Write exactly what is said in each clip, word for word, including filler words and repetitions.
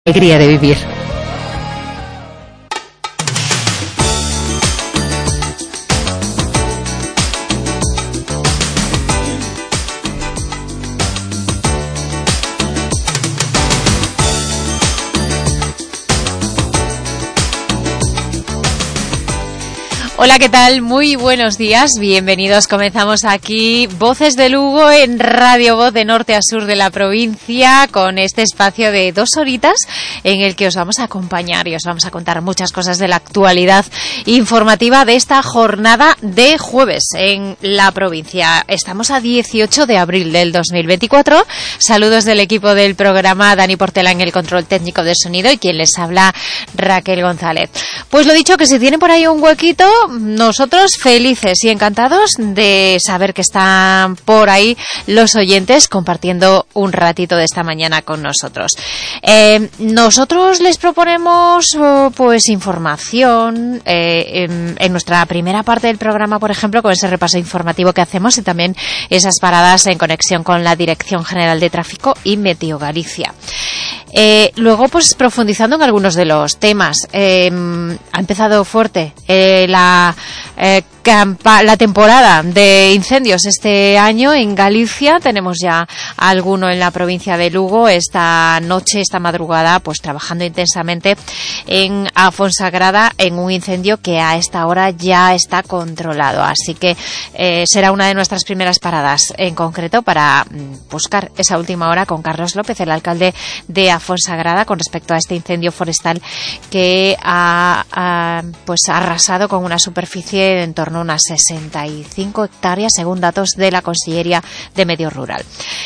Alegría de vivir. Hola, ¿qué tal? Muy buenos días, bienvenidos. Comenzamos aquí Voces de Lugo en Radio Voz de norte a sur de la provincia con este espacio de dos horitas en el que os vamos a acompañar y os vamos a contar muchas cosas de la actualidad informativa de esta jornada de jueves en la provincia. Estamos a dieciocho de abril del dos mil veinticuatro. Saludos del equipo del programa, Dani Portela en el control técnico de sonido y quien les habla, Raquel González. Pues lo dicho, que si tienen por ahí un huequito, nosotros felices y encantados de saber que están por ahí los oyentes compartiendo un ratito de esta mañana con nosotros. Eh, nosotros les proponemos oh, pues información eh, en, en nuestra primera parte del programa, por ejemplo, con ese repaso informativo que hacemos y también esas paradas en conexión con la Dirección General de Tráfico y Meteo Galicia. Eh, luego, pues profundizando en algunos de los temas, eh, ha empezado fuerte eh, la eh, campa- la temporada de incendios este año en Galicia. Tenemos ya alguno en la provincia de Lugo esta noche, esta madrugada, pues trabajando intensamente en Afonsagrada en un incendio que a esta hora ya está controlado. Así que eh, será una de nuestras primeras paradas en concreto para buscar esa última hora con Carlos López, el alcalde de Afonsagrada, con respecto a este incendio forestal que ha, ha pues ha arrasado con una superficie de en torno a unas sesenta y cinco hectáreas según datos de la Consellería de Medio Rural.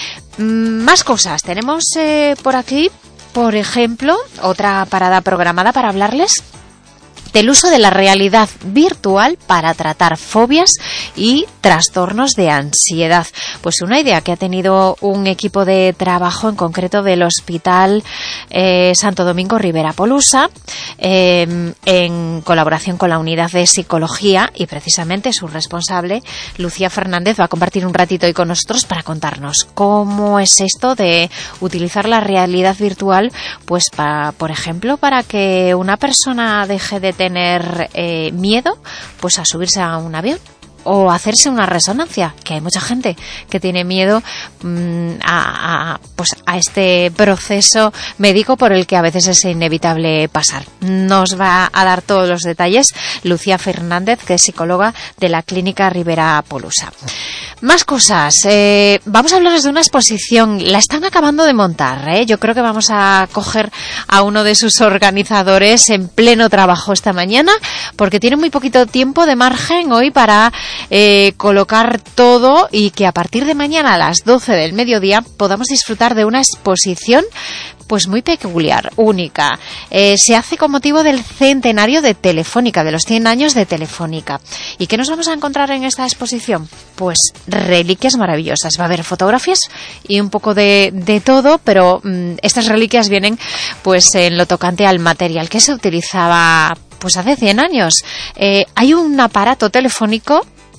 Más cosas tenemos eh, por aquí, por ejemplo, otra parada programada para hablarles del uso de la realidad virtual para tratar fobias y trastornos de ansiedad. Pues una idea que ha tenido un equipo de trabajo en concreto del Hospital eh, Santo Domingo Ribera Polusa eh, en colaboración con la Unidad de Psicología, y precisamente su responsable, Lucía Fernández, va a compartir un ratito hoy con nosotros para contarnos cómo es esto de utilizar la realidad virtual, pues pa, por ejemplo, para que una persona deje de tener tener eh, miedo pues a subirse a un avión o hacerse una resonancia, que hay mucha gente que tiene miedo mmm, a, a, pues a este proceso médico por el que a veces es inevitable pasar. Nos va a dar todos los detalles Lucía Fernández, que es psicóloga de la Clínica Ribera Polusa. Más cosas. Eh, vamos a hablarles de una exposición. La están acabando de montar, ¿eh? Yo creo que vamos a coger a uno de sus organizadores en pleno trabajo esta mañana, porque tiene muy poquito tiempo de margen hoy para eh, colocar todo y que a partir de mañana a las doce del mediodía podamos disfrutar de una exposición pues muy peculiar, única. Eh, se hace con motivo del centenario de Telefónica, de los cien años de Telefónica. ¿Y qué nos vamos a encontrar en esta exposición? Pues reliquias maravillosas. Va a haber fotografías y un poco de, de todo, pero mmm, estas reliquias vienen pues en lo tocante al material que se utilizaba pues hace cien años. Eh, hay un aparato telefónico,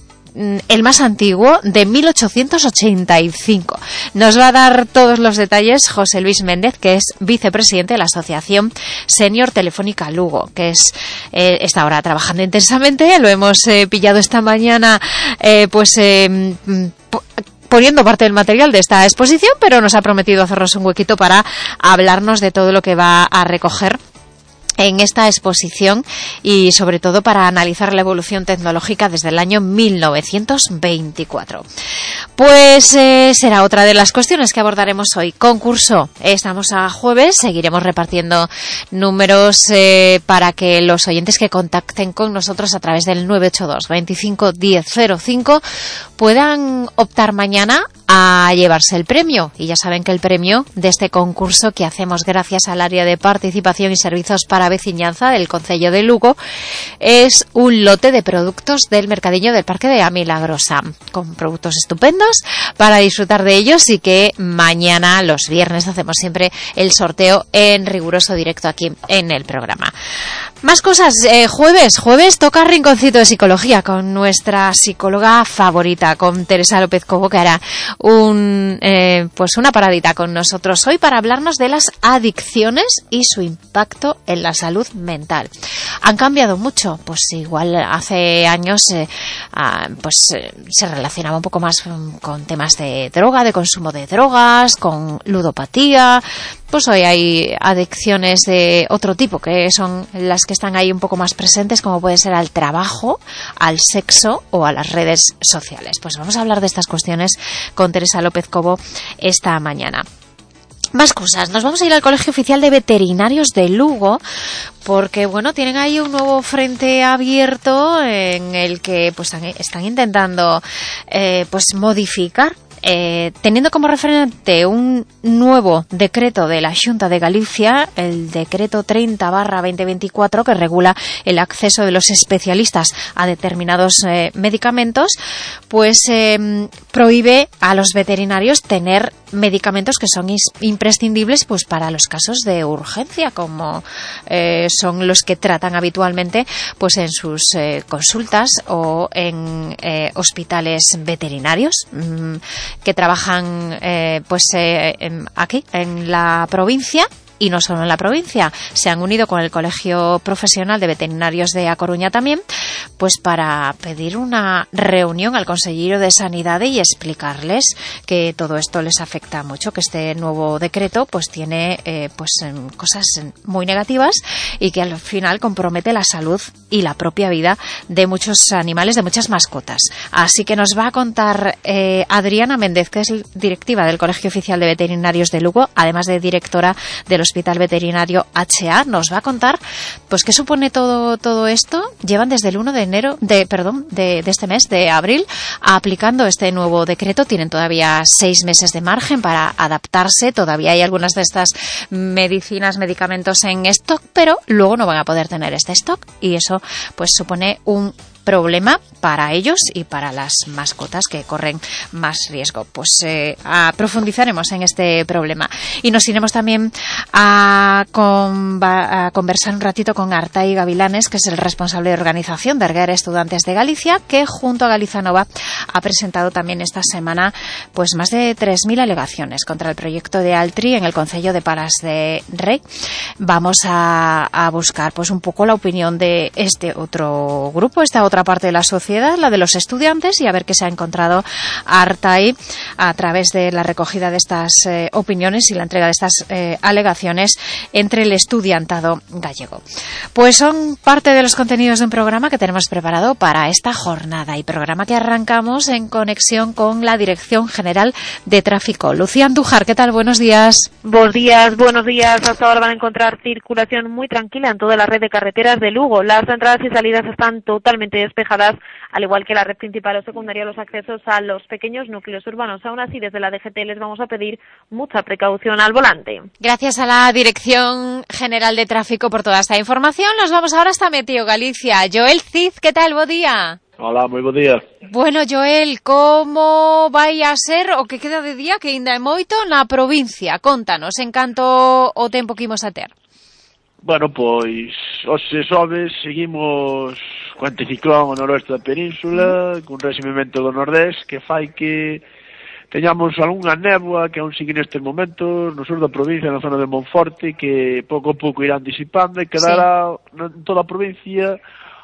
el más antiguo, de mil ochocientos ochenta y cinco. Nos va a dar todos los detalles José Luis Méndez, que es vicepresidente de la Asociación Senior Telefónica Lugo, que es eh, está ahora trabajando intensamente. Lo hemos eh, pillado esta mañana eh, pues eh, poniendo parte del material de esta exposición, pero nos ha prometido hacernos un huequito para hablarnos de todo lo que va a recoger en esta exposición y sobre todo para analizar la evolución tecnológica desde el año mil novecientos veinticuatro. Pues eh, será otra de las cuestiones que abordaremos hoy. Concurso. Estamos a jueves, seguiremos repartiendo números eh, para que los oyentes que contacten con nosotros a través del nueve ocho dos, veinticinco, diez, cero cinco puedan optar mañana a llevarse el premio. Y ya saben que el premio de este concurso que hacemos gracias al área de participación y servicios para da veciñanza del Concello de Lugo es un lote de productos del mercadiño del Parque de A Milagrosa, con productos estupendos para disfrutar de ellos, y que mañana, los viernes, hacemos siempre el sorteo en riguroso directo aquí en el programa. Más cosas, eh, jueves, jueves toca Rinconcito de Psicología con nuestra psicóloga favorita, con Teresa López Cobo, que hará un, eh, pues una paradita con nosotros hoy para hablarnos de las adicciones y su impacto en la salud mental. ¿Han cambiado mucho? Pues igual hace años eh, ah, pues eh, se relacionaba un poco más con temas de droga, de consumo de drogas, con ludopatía. Pues hoy hay adicciones de otro tipo, que son las que están ahí un poco más presentes, como puede ser al trabajo, al sexo o a las redes sociales. Pues vamos a hablar de estas cuestiones con Teresa López Cobo esta mañana. Más cosas, nos vamos a ir al Colegio Oficial de Veterinarios de Lugo, porque bueno, tienen ahí un nuevo frente abierto en el que pues están intentando eh, pues modificar, Eh, teniendo como referente un nuevo decreto de la Xunta de Galicia, el decreto treinta barra veinte veinticuatro, que regula el acceso de los especialistas a determinados eh, medicamentos, pues eh, prohíbe a los veterinarios tener medicamentos que son imprescindibles pues para los casos de urgencia, como eh, son los que tratan habitualmente pues en sus eh, consultas o en eh, hospitales veterinarios mmm, que trabajan eh, pues eh, en, aquí en la provincia. Y no solo en la provincia, se han unido con el Colegio Profesional de Veterinarios de A Coruña también, pues para pedir una reunión al Conselleiro de Sanidade y explicarles que todo esto les afecta mucho, que este nuevo decreto pues tiene eh, pues cosas muy negativas y que al final compromete la salud y la propia vida de muchos animales, de muchas mascotas. Así que nos va a contar eh, Adriana Méndez, que es directiva del Colegio Oficial de Veterinarios de Lugo, además de directora de los Hospital Veterinario H A, nos va a contar pues qué supone todo todo esto. Llevan desde el uno de enero, de perdón, de, de este mes, de abril, aplicando este nuevo decreto. Tienen todavía seis meses de margen para adaptarse. Todavía hay algunas de estas medicinas, medicamentos en stock, pero luego no van a poder tener este stock, y eso pues supone un problema para ellos y para las mascotas, que corren más riesgo. Pues eh, a, profundizaremos en este problema y nos iremos también a, con, a conversar un ratito con Artai Gavilanes, que es el responsable de organización de Erguer Estudantes de Galicia, que junto a Galizanova ha presentado también esta semana pues más de tres mil alegaciones contra el proyecto de Altri en el Concello de Palas de Rei. Vamos a, a buscar pues un poco la opinión de este otro grupo, esta otra parte de la sociedad, la de los estudiantes, y a ver qué se ha encontrado Artai a través de la recogida de estas eh, opiniones y la entrega de estas eh, alegaciones entre el estudiantado gallego. Pues son parte de los contenidos de un programa que tenemos preparado para esta jornada, y programa que arrancamos en conexión con la Dirección General de Tráfico. Lucía Andújar, ¿qué tal? Buenos días. Buenos días, buenos días. Hasta ahora van a encontrar circulación muy tranquila en toda la red de carreteras de Lugo. Las entradas y salidas están totalmente despejadas, al igual que la red principal o secundaria, los accesos a los pequeños núcleos urbanos. Aún así, desde la D G T les vamos a pedir mucha precaución al volante. Gracias a la Dirección General de Tráfico por toda esta información. Nos vamos ahora hasta Meteo Galicia. Joel Cid, ¿qué tal? Bo día. Hola, moi bo día. Bueno, Joel, como vai a ser o que queda de día, que ainda é moito, na provincia? Contanos, en canto o tempo que imos a ter. Bueno, pois, hoxe xoves seguimos co anticiclón ao noroeste da península, cun recibimento do nordés que fai que teñamos algunha néboa que aún sigue nestes momentos no sur da provincia, na zona de Monforte, que pouco a pouco irán disipando e quedará sí. en toda a provincia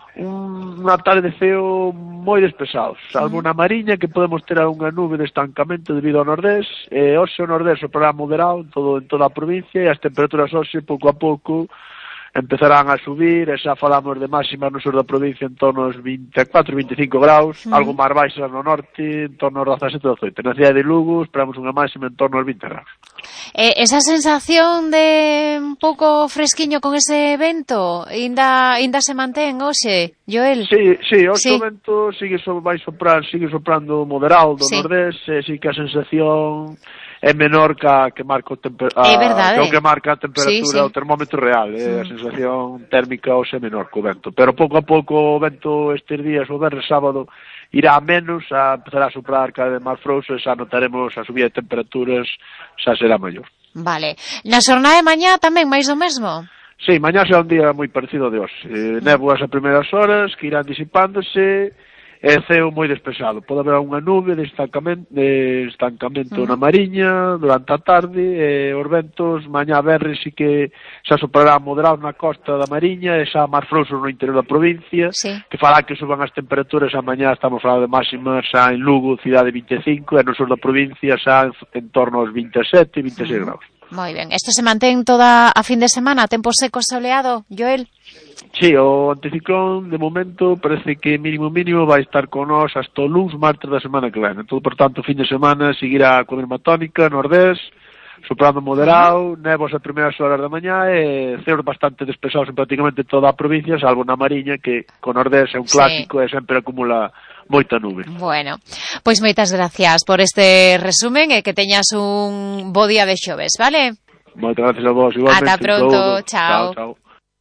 un atardeceo moi despexado, salvo na Mariña, que podemos ter algunha nube de estancamento debido ao nordés. E hoxe o nordés soprará moderado en, todo, en toda a provincia, e as temperaturas hoxe pouco a pouco empezarán a subir, e xa falamos de máximas no sur da provincia en torno aos vinte e catro, vinte e cinco graus, mm. algo máis baixas no norte, en torno aos dezasete, dezoito. Na cidade de Lugo esperamos unha máxima en torno aos vinte graus. Eh, esa sensación de un pouco fresquiño con ese vento, ainda, ainda se mantén hoxe, Joel? Sí, sí, hoxe sí. O vento sigue so, vai soprar, sigue soprando moderado do sí. nordés, e sí que a sensación é menor que a que marca o temper é verdade. que o que marca a temperatura sí, sí. o termómetro real, eh, mm. a sensación térmica hoxe é menor co vento, pero pouco a pouco o vento estes días, o venres sábado irá a menos, a empezar a soprar cada vez máis frouxo e xa notaremos a subida de temperaturas, xa será maior. Vale. Na xornada de mañá tamén máis do mesmo? Sí, mañá será un día moi parecido de hoxe. Eh, mm. Néboas a primeiras horas que irán disipándose, é ceo moi despexado. Pode haber unha nube de estancamento, de estancamento uh-huh. na mariña durante a tarde, e os ventos mañá verres sí que xa soprarán moderados na costa da mariña e xa máis frouxos no interior da provincia, sí. que fará que suban as temperaturas. A mañá estamos falando de máximas xa en Lugo, cidade vinte e cinco, e no sur da provincia xa en, en torno aos vinte e sete, vinte e seis uh-huh. graus. Moi ben. Isto se mantén toda a fin de semana, tempo seco soleado, Joel? Sí, o anticiclón de momento parece que mínimo mínimo vai estar con nós hasta o luns, martes da semana que ven. Entón, por tanto, fin de semana seguirá con mesma tónica, nordés, soprando moderado, nevos a primeiras horas da mañá e ceos bastante despexados en prácticamente toda a provincia, salvo na Mariña, que con nordés é un clásico sí. e sempre acumula moita nube. Bueno, pois moitas gracias por este resumen e que teñas un bo día de xoves, vale? Moitas gracias a vos, igualmente. Ata pronto, chao. Chao, chao.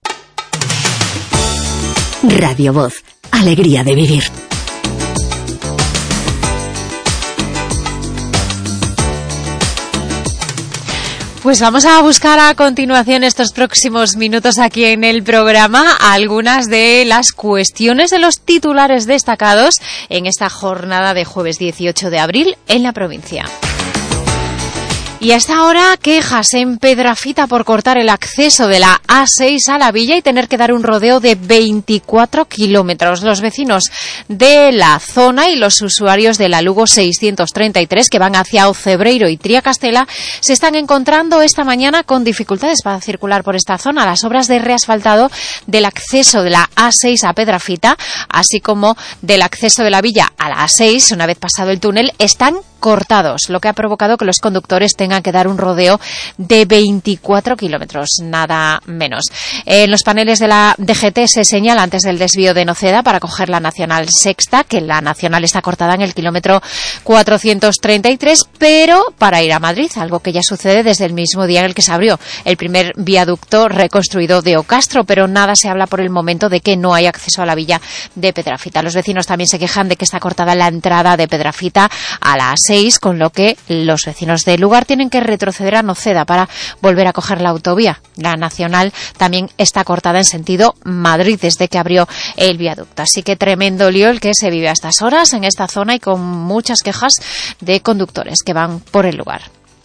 Radio Voz, alegría de vivir. Pues vamos a buscar a continuación estos próximos minutos aquí en el programa algunas de las cuestiones de los titulares destacados en esta jornada de jueves dieciocho de abril en la provincia. Y hasta ahora quejas en Pedrafita por cortar el acceso de la A seis a la villa y tener que dar un rodeo de veinticuatro kilómetros. Los vecinos de la zona y los usuarios de la Lugo seiscientos treinta y tres que van hacia Ocebreiro y Triacastela se están encontrando esta mañana con dificultades para circular por esta zona. Las obras de reasfaltado del acceso de la A seis a Pedrafita, así como del acceso de la villa a la A seis, una vez pasado el túnel, están cortados, lo que ha provocado que los conductores tengan que dar un rodeo de veinticuatro kilómetros, nada menos. En los paneles de la D G T se señala antes del desvío de Noceda para coger la Nacional Sexta, que la Nacional está cortada en el kilómetro cuatrocientos treinta y tres, pero para ir a Madrid, algo que ya sucede desde el mismo día en el que se abrió el primer viaducto reconstruido de Ocastro, pero nada se habla por el momento de que no hay acceso a la villa de Pedrafita. Los vecinos también se quejan de que está cortada la entrada de Pedrafita a la A seis, con lo que los vecinos del lugar tienen que retroceder a Noceda para volver a coger la autovía. La Nacional también está cortada en sentido Madrid desde que abrió el viaducto. Así que tremendo lío el que se vive a estas horas en esta zona y con muchas quejas de conductores que van por el lugar.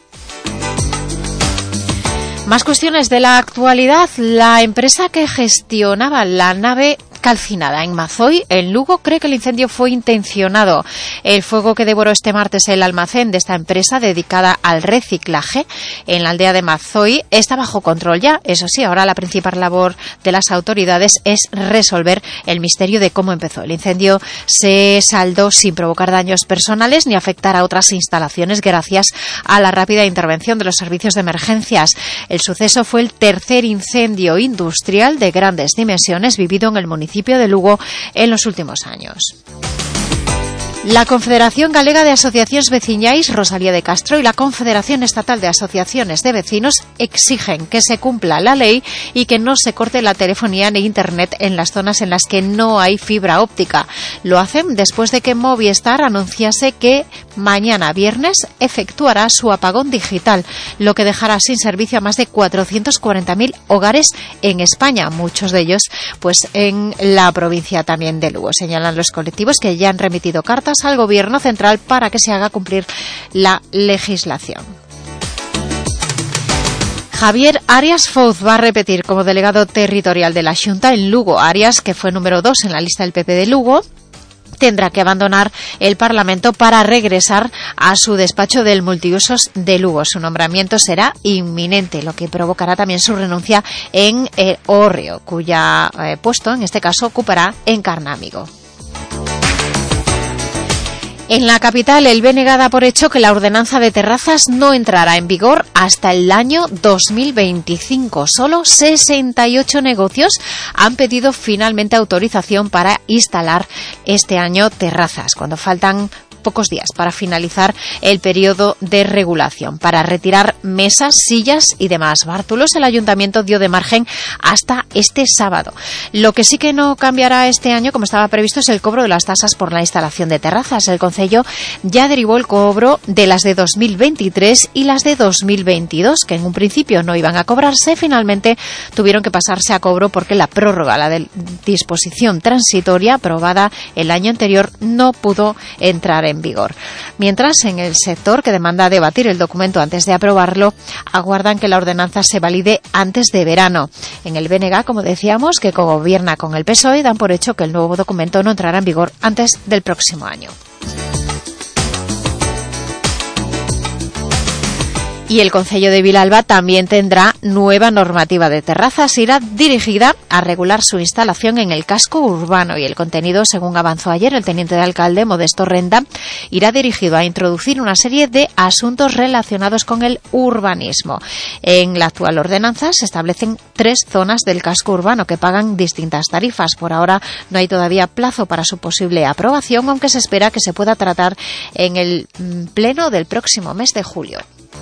Más cuestiones de la actualidad. La empresa que gestionaba la nave calcinada en Mazoí, en Lugo, cree que el incendio fue intencionado. El fuego que devoró este martes el almacén de esta empresa dedicada al reciclaje en la aldea de Mazoí está bajo control ya. Eso sí, ahora la principal labor de las autoridades es resolver el misterio de cómo empezó. El incendio se saldó sin provocar daños personales ni afectar a otras instalaciones gracias a la rápida intervención de los servicios de emergencias. El suceso fue el tercer incendio industrial de grandes dimensiones vivido en el municipio de Lugo en los últimos años. La Confederación Galega de Asociacións Veciñais, Rosalía de Castro, y la Confederación Estatal de Asociaciones de Vecinos exigen que se cumpla la ley y que no se corte la telefonía ni internet en las zonas en las que no hay fibra óptica. Lo hacen después de que Movistar anunciase que mañana viernes efectuará su apagón digital, lo que dejará sin servicio a más de cuatrocientos cuarenta mil hogares en España, muchos de ellos pues en la provincia también de Lugo. Señalan los colectivos que ya han remitido cartas al Gobierno central para que se haga cumplir la legislación. Javier Arias Fouz va a repetir como delegado territorial de la Xunta en Lugo. Arias, que fue número dos en la lista del P P de Lugo, tendrá que abandonar el Parlamento para regresar a su despacho del multiusos de Lugo. Su nombramiento será inminente, lo que provocará también su renuncia en eh, Hórreo, cuya eh, puesto en este caso ocupará en Carnámigo. En la capital, el B N G da por hecho que la ordenanza de terrazas no entrará en vigor hasta el año dos mil veinticinco. Solo sesenta y ocho negocios han pedido finalmente autorización para instalar este año terrazas, cuando faltan pocos días para finalizar el periodo de regulación, para retirar mesas, sillas y demás bártulos. El ayuntamiento dio de margen hasta este sábado. Lo que sí que no cambiará este año, como estaba previsto, es el cobro de las tasas por la instalación de terrazas. El Concello ya derivó el cobro de las de dos mil veintitrés y las de dos mil veintidós, que en un principio no iban a cobrarse. Finalmente tuvieron que pasarse a cobro porque la prórroga, la de disposición transitoria aprobada el año anterior, no pudo entrar en vigor. Mientras, en el sector, que demanda debatir el documento antes de aprobarlo, aguardan que la ordenanza se valide antes de verano. En el B N G, como decíamos, que gobierna con el P S O E, dan por hecho que el nuevo documento no entrará en vigor antes del próximo año. Y el Concello de Vilalba también tendrá nueva normativa de terrazas. Irá dirigida a regular su instalación en el casco urbano, y el contenido, según avanzó ayer el teniente de alcalde Modesto Renda, irá dirigido a introducir una serie de asuntos relacionados con el urbanismo. En la actual ordenanza se establecen tres zonas del casco urbano que pagan distintas tarifas. Por ahora no hay todavía plazo para su posible aprobación, aunque se espera que se pueda tratar en el pleno del próximo mes de julio.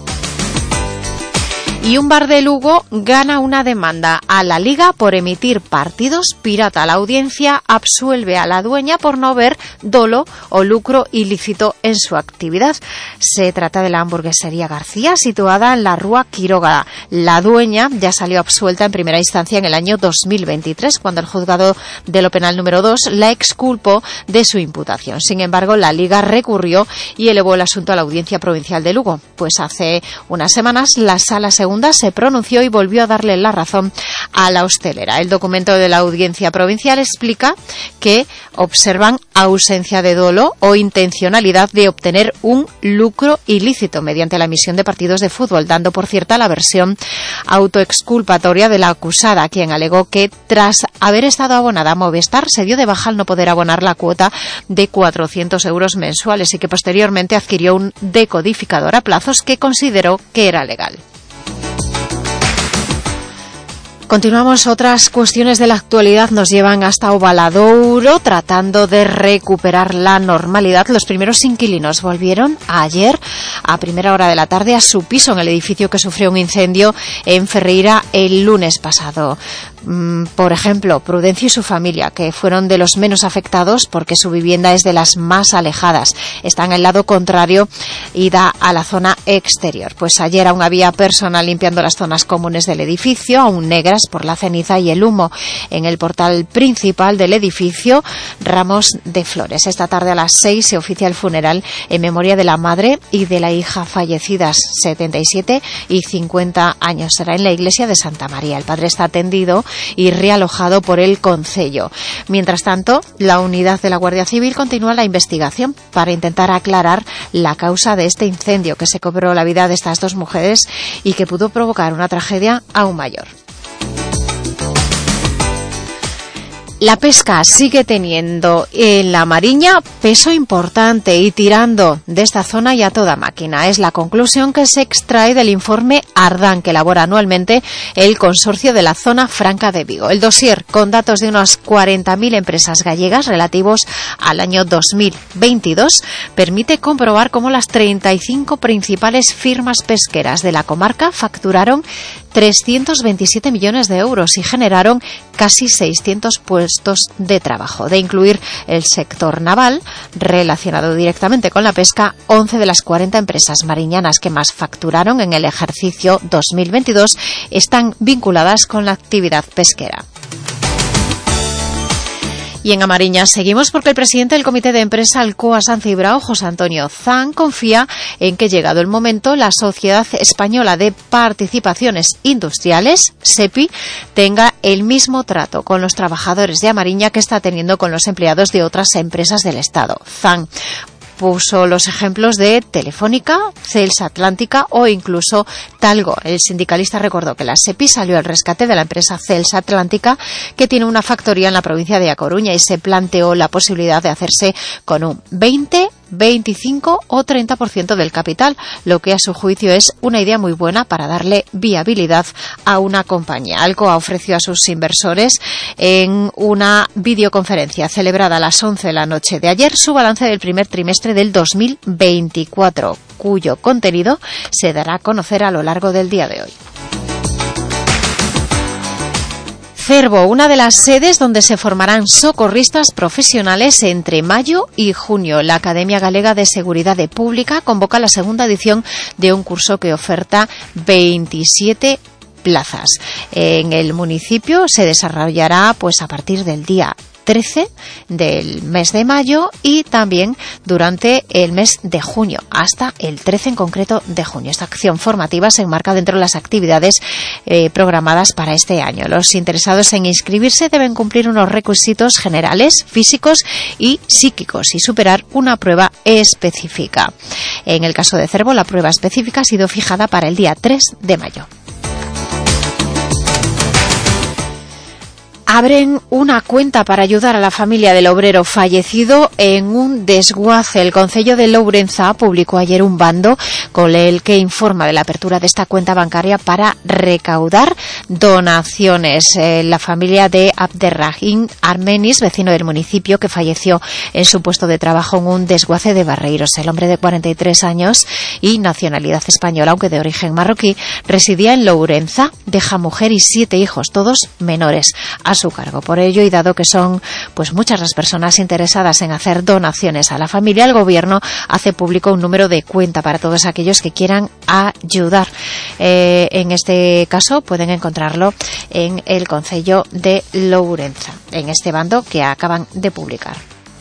Y un bar de Lugo gana una demanda a la Liga por emitir partidos pirata. La audiencia absuelve a la dueña por no ver dolo o lucro ilícito en su actividad. Se trata de la hamburguesería García, situada en la Rúa Quiroga. La dueña ya salió absuelta en primera instancia en el año dos mil veintitrés, cuando el juzgado de lo penal número dos la exculpó de su imputación. Sin embargo, la Liga recurrió y elevó el asunto a la Audiencia Provincial de Lugo. Pues hace unas semanas la Sala Segunda se pronunció y volvió a darle la razón a la hostelera. El documento de la Audiencia Provincial explica que observan ausencia de dolo o intencionalidad de obtener un lucro ilícito mediante la emisión de partidos de fútbol, dando por cierta la versión autoexculpatoria de la acusada, quien alegó que tras haber estado abonada a Movistar se dio de baja al no poder abonar la cuota de cuatrocientos euros mensuales y que posteriormente adquirió un decodificador a plazos que consideró que era legal. Continuamos. Otras cuestiones de la actualidad nos llevan hasta Ovaladouro, tratando de recuperar la normalidad. Los primeros inquilinos volvieron ayer a primera hora de la tarde a su piso en el edificio que sufrió un incendio en Ferreira el lunes pasado. Por ejemplo, Prudencio y su familia, que fueron de los menos afectados porque su vivienda es de las más alejadas. Está en el lado contrario y da a la zona exterior. Pues ayer aún había personal limpiando las zonas comunes del edificio, aún negras por la ceniza y el humo. En el portal principal del edificio, ramos de flores. Esta tarde a las seis se oficia el funeral en memoria de la madre y de la hija fallecidas, setenta y siete y cincuenta años. Será en la iglesia de Santa María. El padre está atendido y realojado por el Concello. Mientras tanto, la unidad de la Guardia Civil continúa la investigación para intentar aclarar la causa de este incendio que se cobró la vida de estas dos mujeres y que pudo provocar una tragedia aún mayor. La pesca sigue teniendo en la Mariña peso importante y tirando de esta zona y a toda máquina. Es la conclusión que se extrae del informe Ardán, que elabora anualmente el Consorcio de la Zona Franca de Vigo. El dossier, con datos de unas cuarenta mil empresas gallegas relativos al año dos mil veintidós, permite comprobar cómo las treinta y cinco principales firmas pesqueras de la comarca facturaron trescientos veintisiete millones de euros y generaron casi seiscientos puestos de trabajo. De incluir el sector naval, relacionado directamente con la pesca, once de las cuarenta empresas mariñanas que más facturaron en el ejercicio dos mil veintidós están vinculadas con la actividad pesquera. Y en Amariñas seguimos porque el presidente del Comité de Empresa Alcoa San Cibrao, José Antonio Zan, confía en que, llegado el momento, la Sociedad Española de Participaciones Industriales, SEPI, tenga el mismo trato con los trabajadores de Amariña que está teniendo con los empleados de otras empresas del Estado. Zan puso los ejemplos de Telefónica, Celsa Atlántica o incluso Talgo. El sindicalista recordó que la SEPI salió al rescate de la empresa Celsa Atlántica, que tiene una factoría en la provincia de A Coruña, y se planteó la posibilidad de hacerse con un veinte veinticinco o treinta por ciento del capital, lo que a su juicio es una idea muy buena para darle viabilidad a una compañía. Alcoa ofreció a sus inversores en una videoconferencia celebrada a las once de la noche de ayer su balance del primer trimestre del dos mil veinticuatro, cuyo contenido se dará a conocer a lo largo del día de hoy. Cervo, una de las sedes donde se formarán socorristas profesionales entre mayo y junio. La Academia Galega de Seguridad Pública convoca la segunda edición de un curso que oferta veintisiete plazas. En el municipio se desarrollará pues a partir del día trece del mes de mayo y también durante el mes de junio, hasta el trece en concreto de junio. Esta acción formativa se enmarca dentro de las actividades eh, programadas para este año. Los interesados en inscribirse deben cumplir unos requisitos generales, físicos y psíquicos y superar una prueba específica. En el caso de Cervo, la prueba específica ha sido fijada para el día tres de mayo. Abren una cuenta para ayudar a la familia del obrero fallecido en un desguace. El Concello de Lourenza publicó ayer un bando con el que informa de la apertura de esta cuenta bancaria para recaudar donaciones. Eh, la familia de Abderrahim Armenis, vecino del municipio, que falleció en su puesto de trabajo en un desguace de Barreiros. El hombre de cuarenta y tres años y nacionalidad española, aunque de origen marroquí, residía en Lourenza, deja mujer y siete hijos, todos menores, a su cargo. Por ello, y dado que son pues muchas las personas interesadas en hacer donaciones a la familia, el Gobierno hace público un número de cuenta para todos aquellos que quieran ayudar. Eh, en este caso pueden encontrarlo en el Concello de Lourenza, en este bando que acaban de publicar.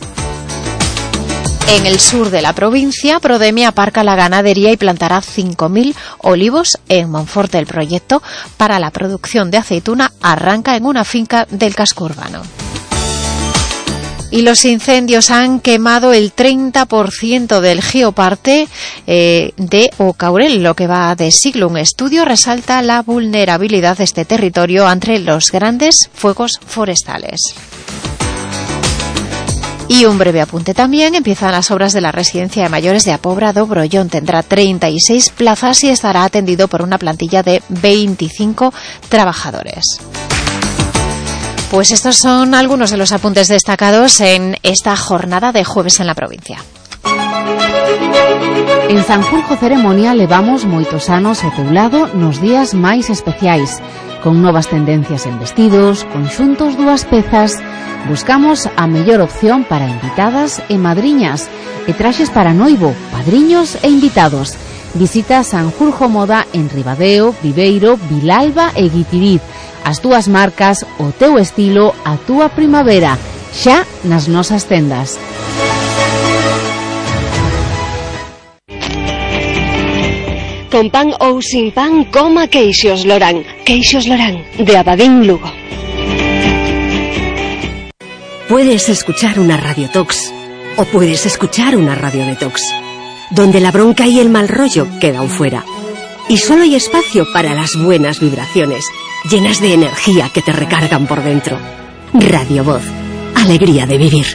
En el sur de la provincia, Prodemia aparca la ganadería y plantará cinco mil olivos en Monforte. El proyecto para la producción de aceituna arranca en una finca del casco urbano. Y los incendios han quemado el treinta por ciento del geoparque eh, de Ocaurel, lo que va de siglo. Un estudio resalta la vulnerabilidad de este territorio ante los grandes fuegos forestales. Y un breve apunte también, empiezan las obras de la residencia de mayores de Apobra do Brollón. Tendrá treinta y seis plazas y estará atendido por una plantilla de veinticinco trabajadores. Pues estos son algunos de los apuntes destacados en esta jornada de jueves en la provincia. En Sanjurjo Ceremonia levamos moitos anos ao teu lado nos días máis especiais, con novas tendencias en vestidos, conxuntos, dúas pezas. Buscamos a mellor opción para invitadas e madriñas e traxes para noivo, padriños e invitados. Visita Sanjurjo Moda en Ribadeo, Viveiro, Vilalba e Guitiriz. As túas marcas, o teu estilo, a túa primavera, xa nas nosas tendas. Con pan ou sin pan, coma Queixos Lorán. Queixos Lorán, de Abadín, Lugo. Puedes escuchar una Radio Tox o puedes escuchar una Radio Detox, donde la bronca y el mal rollo quedan fuera. Y solo hay espacio para las buenas vibraciones, llenas de energía que te recargan por dentro. Radio Voz, alegría de vivir.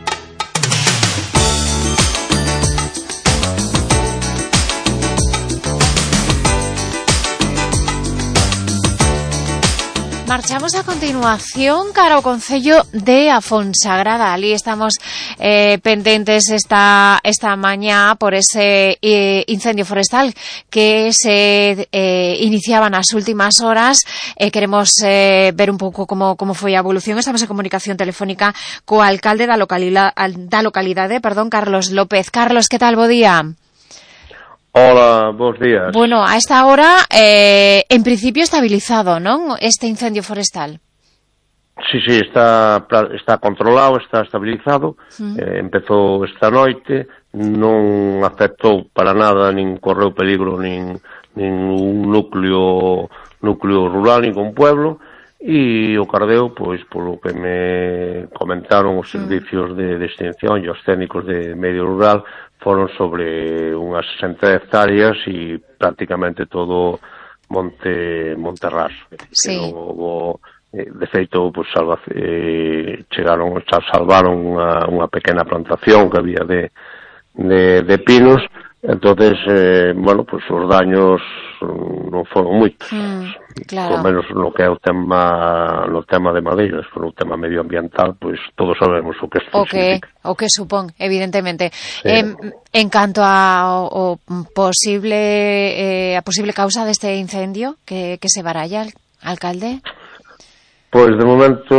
Marchamos a continuación cara ao Concello de Afonsagrada. Ali estamos eh, pendentes esta esta mañá por ese eh, incendio forestal que se eh, iniciaba nas últimas horas. Eh, queremos eh, ver un pouco como como foi a evolución. Estamos en comunicación telefónica co alcalde da localidade, da localidade, perdón, Carlos López. Carlos, que tal? Bo día. Hola, bons días. Bueno, a esta hora, eh, en principio estabilizado, non? Este incendio forestal. Sí, sí, está está controlado, está estabilizado. Uh-huh. Eh, empezou esta noite, non afectou para nada, nin correu peligro, nin, nin un núcleo núcleo rural, nin un pueblo. E o cardeo, pois, polo que me comentaron os servicios de, de extinción e os técnicos de medio rural, foron sobre unhas sesenta hectáreas e prácticamente todo monte monte raso. Sí. Logo, de feito, pues, salva, eh, chegaron, salvaron unha, unha pequena plantación que había de, de, de pinos. Entonces, eh, bueno, pues os daños non foron moitos, mm, claro. Por menos no que é o tema no tema de madeiras, por o tema medioambiental, pois pues, todos sabemos o que isto o que, significa. O que supón, evidentemente. Sí. Eh, en canto a o, o posible eh, a posible causa deste incendio que, que se baralla, alcalde? Pois de momento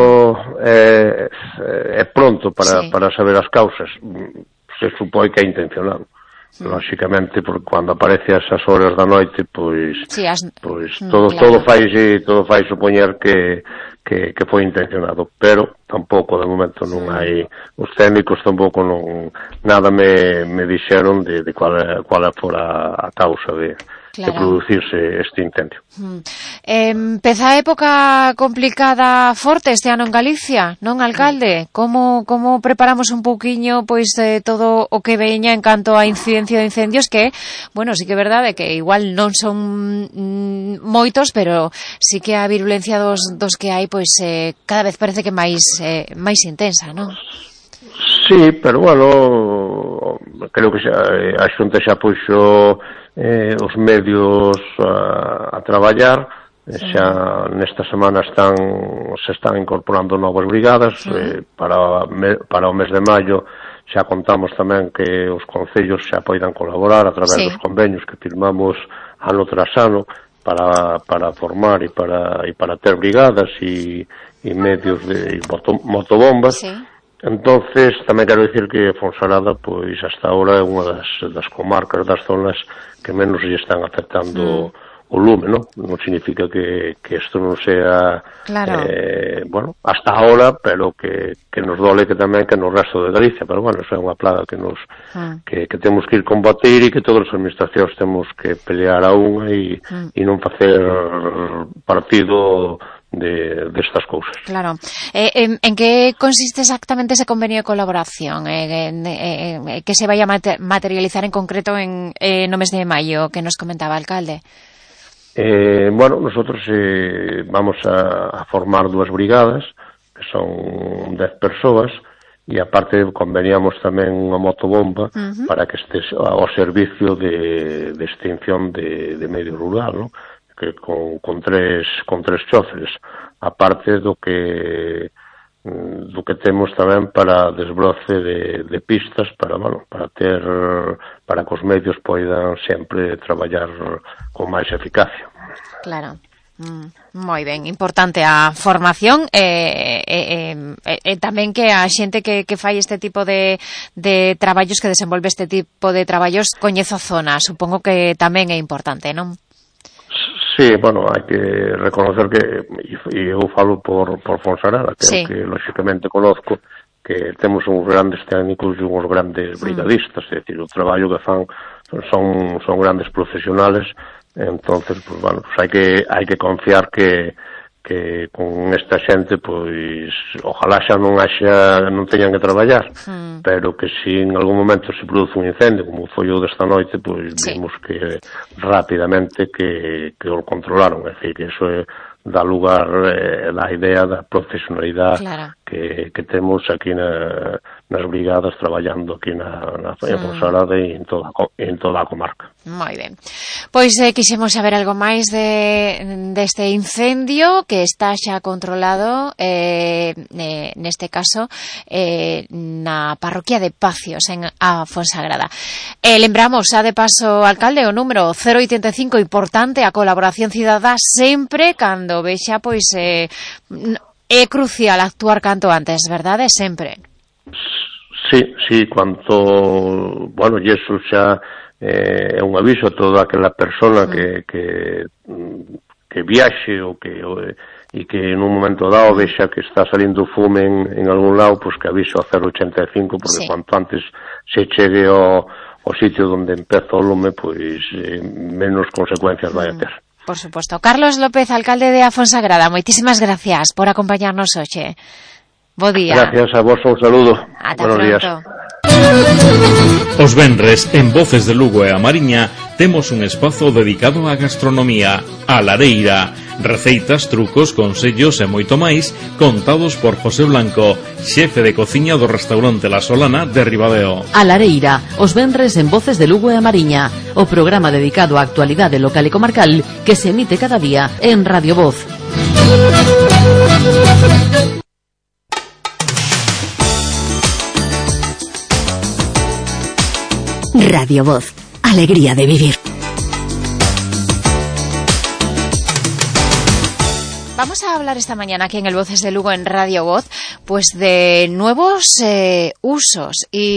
é, é pronto para, sí. para saber as causas. Se supón que é intencionado. Mm. Lóxicamente, porque cando aparece a esas horas da noite, pois, sí, as... pois mm, todo, claro. todo fai todo fai supoñer que, que, que foi intencionado, pero tampouco de momento non hai, os técnicos tampouco non, nada me, me dixeron de, de qual, qual fora a causa de, claro. de producirse este incendio. Mm. Eh, empeza a época complicada forte este ano en Galicia, non, alcalde? Como, como preparamos un pouquiño pois de todo o que veña en canto a incidencia de incendios que, bueno, sí que é verdade que igual non son mm, moitos, pero sí que a virulencia dos, dos que hai pois eh, cada vez parece que máis eh, máis intensa, non? Sí, pero bueno, creo que xa, a Xunta xa puxo eh, os medios a, a traballar. Xa nesta semana están se están incorporando novas brigadas. Sí. eh, para, me, para o mes de maio xa contamos tamén que os concellos xa poidan colaborar a través sí. dos convenios que firmamos ano tras ano para, para formar e para, e para ter brigadas e, e medios de moto, motobombas. Sí. Entonces, tamén quero dicir que Fonsagrada, pois, hasta ahora é unha das, das comarcas, das zonas que menos lle están afectando mm. o lume, ¿no? Non significa que, que isto non sea, claro. eh, bueno, hasta ahora, pero que, que nos dole que tamén que no resto de Galicia, pero bueno, eso é unha plaga que nos mm. que, que temos que ir combatir e que todas as administracións temos que pelear a unha e, mm. e non facer partido de destas cousas. Claro. Eh, en, en que consiste exactamente ese convenio de colaboración eh, en, eh, que se vai a materializar en concreto en eh, no mes de maio, que nos comentaba, alcalde? Eh, bueno, nosotros eh, vamos a, a formar dúas brigadas, que son dez persoas, e aparte conveniamos tamén unha motobomba uh-huh. para que estés ao servicio de, de extinción de, de medio rural, ¿no? Que con, con tres con tres choferes, aparte do que do que temos tamén para desbroce de, de pistas para, bueno, para ter para que os medios poidan sempre traballar con máis eficacia. Claro. Mm, moi ben, importante a formación e eh, eh, eh, eh, tamén que a xente que, que fai este tipo de, de traballos, que desenvolve este tipo de traballos, coñezo a zona, supongo que tamén é importante, non? Sí, bueno, hai que reconocer que, e eu falo por, por Fonsagrada, que, sí. que lóxicamente conozco, que temos uns grandes técnicos e uns grandes brigadistas, mm. é dicir, o traballo que fan son, son grandes profesionales, entonces, pues, bueno, pues hai que, hai que confiar que, que con esta xente, pois, ojalá xa non haxa, non teñan que traballar, mm. pero que si en algún momento se produce un incendio, como foi o desta noite, pois sí. vimos que rapidamente que, que o controlaron, é dicir, que eso é, dá lugar eh, a idea da profesionalidade claro. que, que temos aquí na, nas brigadas traballando aquí na, na mm. Fonsagrada e en toda, en toda a comarca. Moi ben. Pois eh, quixemos saber algo máis de deste incendio que está xa controlado eh, eh, neste caso eh, na parroquia de Pacios en a Fonsagrada. Eh, lembramos xa de paso, alcalde, o número cero oitenta e cinco, importante a colaboración cidadá sempre cando vexa, pois eh, é crucial actuar canto antes, verdade? Sempre. Sí, sí, cuanto, bueno, e iso xa é eh, un aviso a toda aquela persona mm. que, que que viaxe ou que e que en un momento dado vexa que está salindo fume en, en algún lado, pois que aviso a cero oitenta e cinco, porque sí. cuanto antes se chegue ao, ao sitio onde empeza o lume, pois eh, menos consecuencias mm. vai a ter. Por suposto. Carlos López, alcalde de A Fonsagrada, moitísimas gracias por acompañarnos hoxe. Bo día. Gracias a vos, un saludo. Ata Buenos pronto. días. Os venres, en Voces de Lugo e a Mariña, temos un espazo dedicado á gastronomía, a Lareira, Receitas, trucos, consellos e moito máis contados por José Blanco, xefe de cociña do restaurante La Solana de Ribadeo. A Lareira, os venres en Voces de Lugo e a Mariña, o programa dedicado á actualidade local e comarcal que se emite cada día en Radio Voz. Radio Voz, alegría de vivir. Vamos a hablar esta mañana aquí en el Voces de Lugo en Radio Voz, pues de nuevos eh, usos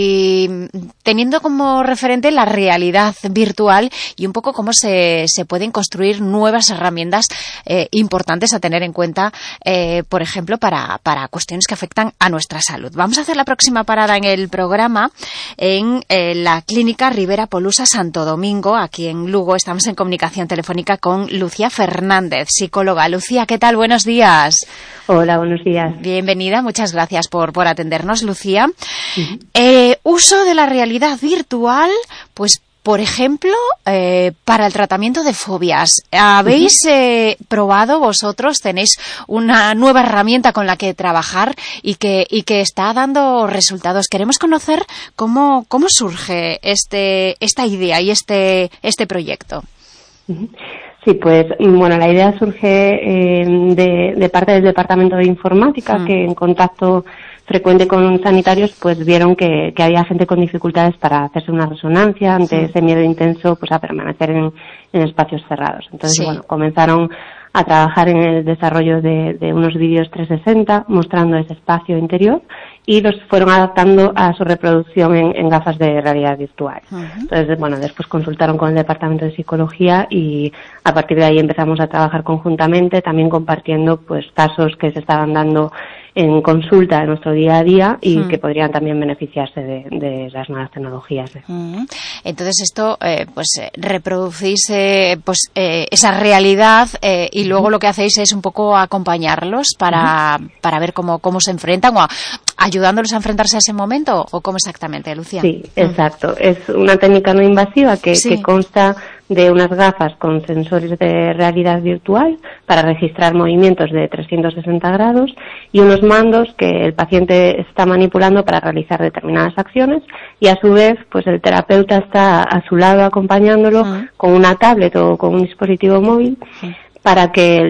y teniendo como referente la realidad virtual y un poco cómo se, se pueden construir nuevas herramientas eh, importantes a tener en cuenta, eh, por ejemplo, para, para cuestiones que afectan a nuestra salud. Vamos a hacer la próxima parada en el programa en eh, la Clínica Rivera Polusa Santo Domingo, aquí en Lugo. Estamos en comunicación telefónica con Lucía Fernández, psicóloga. Lucía, ¿qué tal? Buenos días. Hola, buenos días. Bienvenida, muchas gracias por, por atendernos, Lucía. Uh-huh. Eh, uso de la realidad virtual, pues, por ejemplo, eh, para el tratamiento de fobias. ¿Habéis uh-huh. eh, probado vosotros, tenéis una nueva herramienta con la que trabajar y que, y que está dando resultados? Queremos conocer cómo, cómo surge este, esta idea y este, este proyecto. Uh-huh. Sí, pues bueno, la idea surge eh, de, de parte del Departamento de Informática, mm. que en contacto frecuente con sanitarios pues vieron que, que había gente con dificultades para hacerse una resonancia ante sí. ese miedo intenso pues a permanecer en, en espacios cerrados. Entonces, sí. bueno, comenzaron a trabajar en el desarrollo de, de unos vídeos trescientos sesenta mostrando ese espacio interior y los fueron adaptando a su reproducción en, en gafas de realidad virtual. Uh-huh. Entonces, bueno, después consultaron con el Departamento de Psicología y a partir de ahí empezamos a trabajar conjuntamente, también compartiendo pues casos que se estaban dando en consulta en nuestro día a día y uh-huh. que podrían también beneficiarse de, de las nuevas tecnologías. Uh-huh. Entonces esto, eh, pues eh, reproducís eh, pues eh, esa realidad eh, y luego uh-huh. lo que hacéis es un poco acompañarlos para, uh-huh. para ver cómo, cómo se enfrentan o a, ayudándolos a enfrentarse a ese momento o cómo exactamente, Lucía. Sí, exacto. Uh-huh. Es una técnica no invasiva que, sí. que consta de unas gafas con sensores de realidad virtual para registrar movimientos de trescientos sesenta grados y unos mandos que el paciente está manipulando para realizar determinadas acciones y a su vez pues el terapeuta está a su lado acompañándolo uh-huh. con una tablet o con un dispositivo móvil uh-huh. para que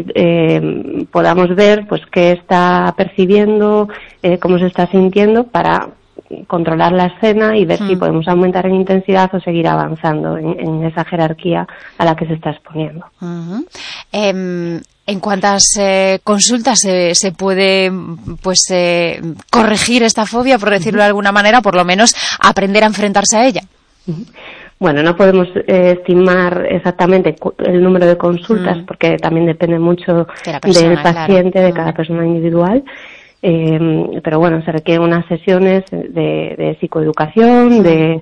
eh, podamos ver pues qué está percibiendo, eh, cómo se está sintiendo para controlar la escena y ver mm. si podemos aumentar en intensidad o seguir avanzando en, en esa jerarquía a la que se está exponiendo. Uh-huh. Eh, ¿En cuántas eh, consultas se, se puede pues eh, corregir esta fobia, por decirlo uh-huh. de alguna manera, por lo menos aprender a enfrentarse a ella? Uh-huh. Bueno, no podemos eh, estimar exactamente cu- el número de consultas mm. porque también depende mucho de persona, del paciente, claro. de cada mm. persona individual. Eh, pero bueno, se requieren unas sesiones de, de psicoeducación, de,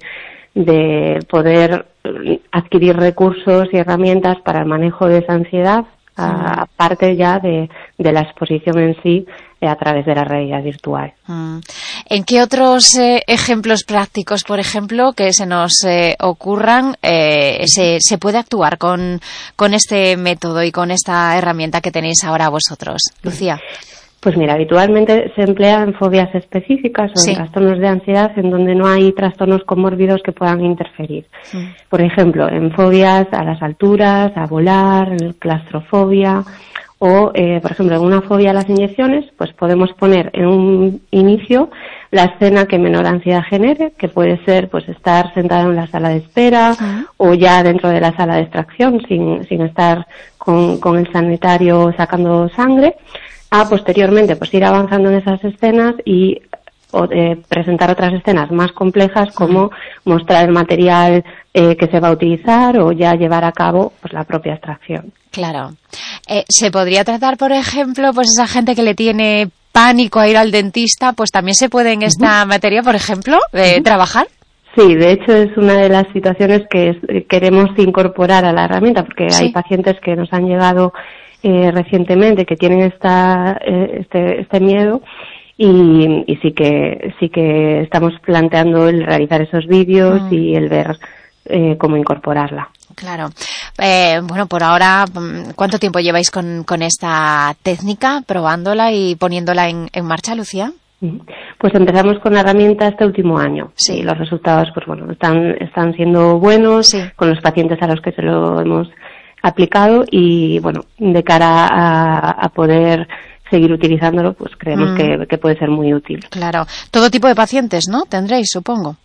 de poder adquirir recursos y herramientas para el manejo de esa ansiedad, a, aparte ya de, de la exposición en sí eh, a través de la realidad virtual. ¿En qué otros eh, ejemplos prácticos, por ejemplo, que se nos eh, ocurran, eh, se, se puede actuar con, con este método y con esta herramienta que tenéis ahora vosotros? Lucía. Pues mira, habitualmente se emplea en fobias específicas o sí. en trastornos de ansiedad en donde no hay trastornos comórbidos que puedan interferir. Sí. Por ejemplo, en fobias a las alturas, a volar, en claustrofobia o, eh, por ejemplo, en una fobia a las inyecciones, pues podemos poner en un inicio la escena que menor ansiedad genere, que puede ser pues estar sentado en la sala de espera uh-huh. o ya dentro de la sala de extracción sin, sin estar con, con el sanitario sacando sangre. A posteriormente pues ir avanzando en esas escenas y o, eh, presentar otras escenas más complejas como mostrar el material eh, que se va a utilizar o ya llevar a cabo pues la propia extracción. Claro. Eh, ¿Se podría tratar, por ejemplo, pues esa gente que le tiene pánico a ir al dentista, pues también se puede en esta uh-huh. materia, por ejemplo, eh, uh-huh. trabajar? Sí, de hecho es una de las situaciones que es, queremos incorporar a la herramienta porque sí. hay pacientes que nos han llegado Eh, recientemente que tienen esta eh, este este miedo y, y sí que sí que estamos planteando el realizar esos vídeos mm. y el ver eh, cómo incorporarla. Claro. Eh, bueno, por ahora, ¿cuánto tiempo lleváis con, con esta técnica, probándola y poniéndola en, en marcha, Lucía? Pues empezamos con la herramienta este último año. Sí. Y los resultados, pues bueno, están, están siendo buenos, sí, con los pacientes a los que se lo hemos aplicado y, bueno, de cara a, a poder seguir utilizándolo, pues creemos mm. que, que puede ser muy útil. Claro. Todo tipo de pacientes, ¿no? Tendréis, supongo.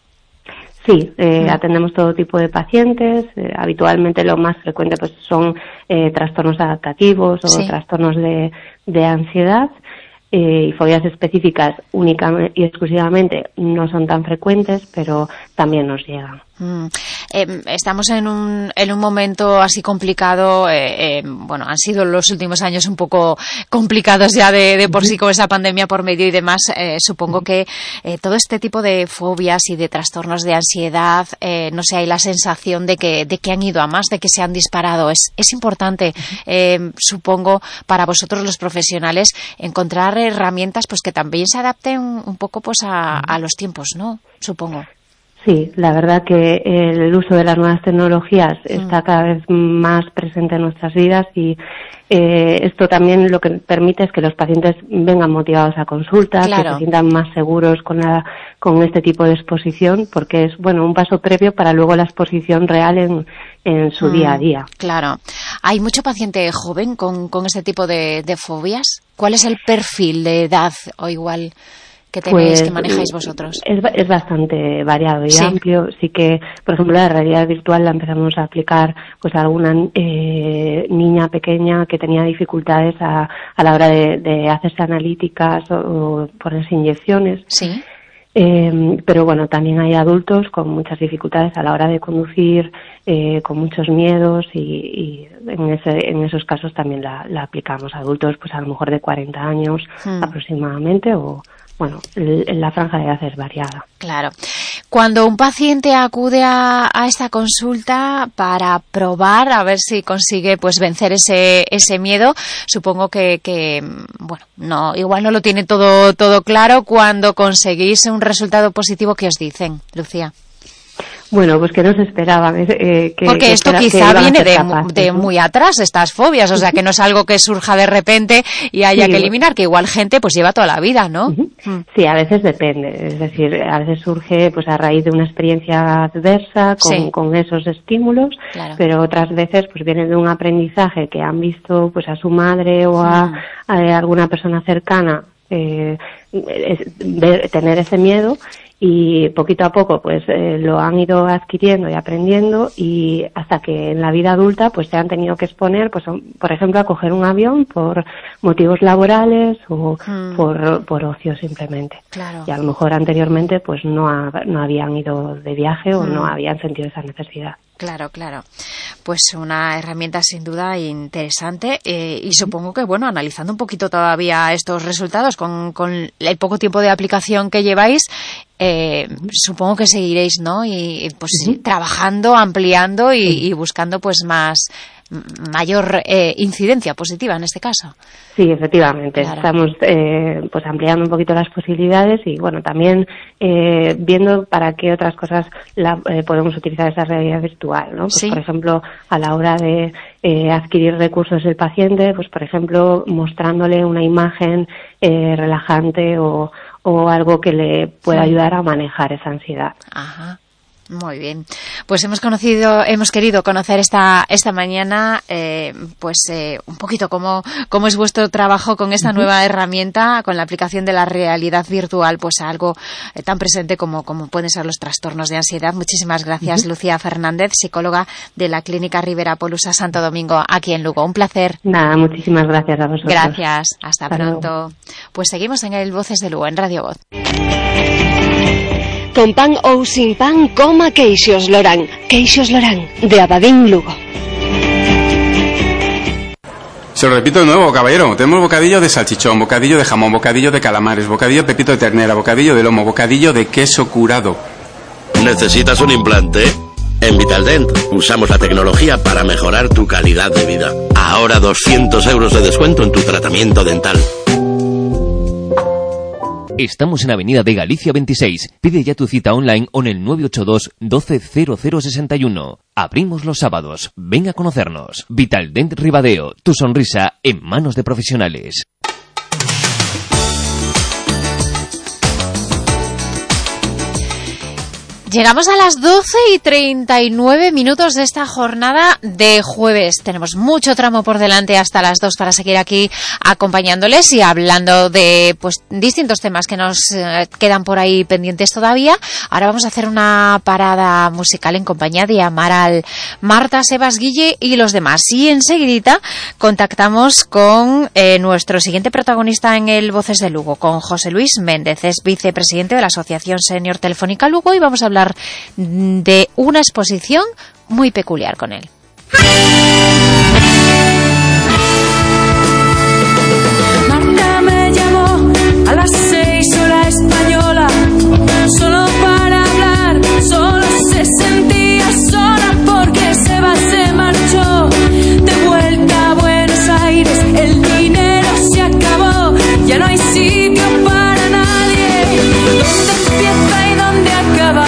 Sí, eh, mm. atendemos todo tipo de pacientes. Eh, habitualmente lo más frecuente pues son eh, trastornos adaptativos o sí. trastornos de, de ansiedad. Eh, y fobias específicas únicamente y exclusivamente no son tan frecuentes, pero también nos llegan. Mm. Eh, estamos en un, en un momento así complicado, eh, eh, bueno, han sido los últimos años un poco complicados ya de, de por sí con esa pandemia por medio y demás. Eh, supongo que eh, todo este tipo de fobias y de trastornos de ansiedad, eh, no sé, hay la sensación de que, de que han ido a más, de que se han disparado. Es, es importante, eh, supongo, para vosotros los profesionales encontrar herramientas pues que también se adapten un poco pues a, a los tiempos, ¿no? Supongo. Sí, la verdad que el uso de las nuevas tecnologías está cada vez más presente en nuestras vidas y eh, esto también lo que permite es que los pacientes vengan motivados a consulta, claro, que se sientan más seguros con la, con este tipo de exposición, porque es, bueno, un paso previo para luego la exposición real en, en su mm, día a día. Claro. ¿Hay mucho paciente joven con, con este tipo de, de fobias? ¿Cuál es el perfil de edad o igual que tenéis, pues, que manejáis vosotros? Es, es bastante variado y sí. amplio. Sí que, por ejemplo, la realidad virtual la empezamos a aplicar pues a alguna eh, niña pequeña que tenía dificultades a, a la hora de, de hacerse analíticas o, o ponerse inyecciones. Sí. Eh, pero bueno, también hay adultos con muchas dificultades a la hora de conducir, eh, con muchos miedos y, y en, ese, en esos casos también la, la aplicamos. Adultos pues a lo mejor de cuarenta años hmm. aproximadamente o... Bueno, la franja de edad es variada. Claro. Cuando un paciente acude a, a esta consulta para probar a ver si consigue pues vencer ese ese miedo, supongo que, que bueno, no, igual no lo tiene todo todo claro. Cuando conseguís un resultado positivo, ¿qué os dicen, Lucía? Bueno, pues que no se esperaban. Eh, que, Porque que esto espera, quizá que viene de, capaces, de ¿no? muy atrás, estas fobias, o sea, que no es algo que surja de repente y haya sí, que eliminar, que igual gente pues lleva toda la vida, ¿no? Uh-huh. Mm. Sí, a veces depende, es decir, a veces surge pues a raíz de una experiencia adversa con, sí. con esos estímulos, claro. pero otras veces pues vienen de un aprendizaje que han visto pues a su madre o a, mm. a alguna persona cercana eh, es, ver, tener ese miedo. Y poquito a poco pues eh, lo han ido adquiriendo y aprendiendo y hasta que en la vida adulta pues se han tenido que exponer pues por ejemplo a coger un avión por motivos laborales o mm. por, por ocio simplemente. Claro. Y a lo mejor anteriormente pues no, ha, no habían ido de viaje o mm. no habían sentido esa necesidad. Claro, claro. Pues una herramienta sin duda interesante eh, y supongo que, bueno, analizando un poquito todavía estos resultados con, con el poco tiempo de aplicación que lleváis, eh, supongo que seguiréis, ¿no? Y pues uh-huh. trabajando, ampliando y, y buscando pues más mayor eh, incidencia positiva en este caso. Sí, efectivamente. Claro. Estamos eh, pues ampliando un poquito las posibilidades y bueno, también eh, viendo para qué otras cosas la, eh, podemos utilizar esa realidad virtual, ¿no? Pues, ¿sí? Por ejemplo, a la hora de eh, adquirir recursos del paciente, pues por ejemplo, mostrándole una imagen eh, relajante o, o algo que le pueda sí. ayudar a manejar esa ansiedad. Ajá. Muy bien, pues hemos conocido, hemos querido conocer esta esta mañana, eh, pues eh, un poquito cómo cómo es vuestro trabajo con esta uh-huh. nueva herramienta, con la aplicación de la realidad virtual, pues a algo eh, tan presente como como pueden ser los trastornos de ansiedad. Muchísimas gracias, uh-huh. Lucía Fernández, psicóloga de la Clínica Rivera Polusa Santo Domingo, aquí en Lugo. Un placer. Nada, muchísimas gracias a vosotros. Gracias, hasta, hasta pronto. Luego. Pues seguimos en el Voces de Lugo, en Radio Voz. Con pan ou sin pan, coma queixos Lorán. Queixos Lorán, de Abadín, Lugo. Se lo repito de nuevo, caballero. Tenemos bocadillo de salchichón, bocadillo de jamón, bocadillo de calamares, bocadillo de pepito de ternera, bocadillo de lomo, bocadillo de queso curado. ¿Necesitas un implante? En Vitaldent usamos la tecnología para mejorar tu calidad de vida. Ahora doscientos euros de descuento en tu tratamiento dental. Estamos en Avenida de Galicia veintiséis. Pide ya tu cita online o en el nueve ocho dos doce cero cero sesenta y uno. Abrimos los sábados. Ven a conocernos. Vitaldent Ribadeo. Tu sonrisa en manos de profesionales. Llegamos a las doce y treinta y nueve minutos de esta jornada de jueves. Tenemos mucho tramo por delante hasta las dos para seguir aquí acompañándoles y hablando de pues distintos temas que nos eh, quedan por ahí pendientes todavía. Ahora vamos a hacer una parada musical en compañía de Amaral, Marta, Sebas, Guille y los demás. Y enseguidita contactamos con eh, nuestro siguiente protagonista en el Voces de Lugo, con José Luis Méndez. Es vicepresidente de la Asociación Senior Telefónica Lugo y vamos a hablar de una exposición muy peculiar con él. Marta me llamó a las seis hora española, solo para hablar, solo se sentía sola porque Seba se marchó de vuelta a Buenos Aires, el dinero se acabó, ya no hay sitio para nadie, ¿dónde empieza y dónde acaba?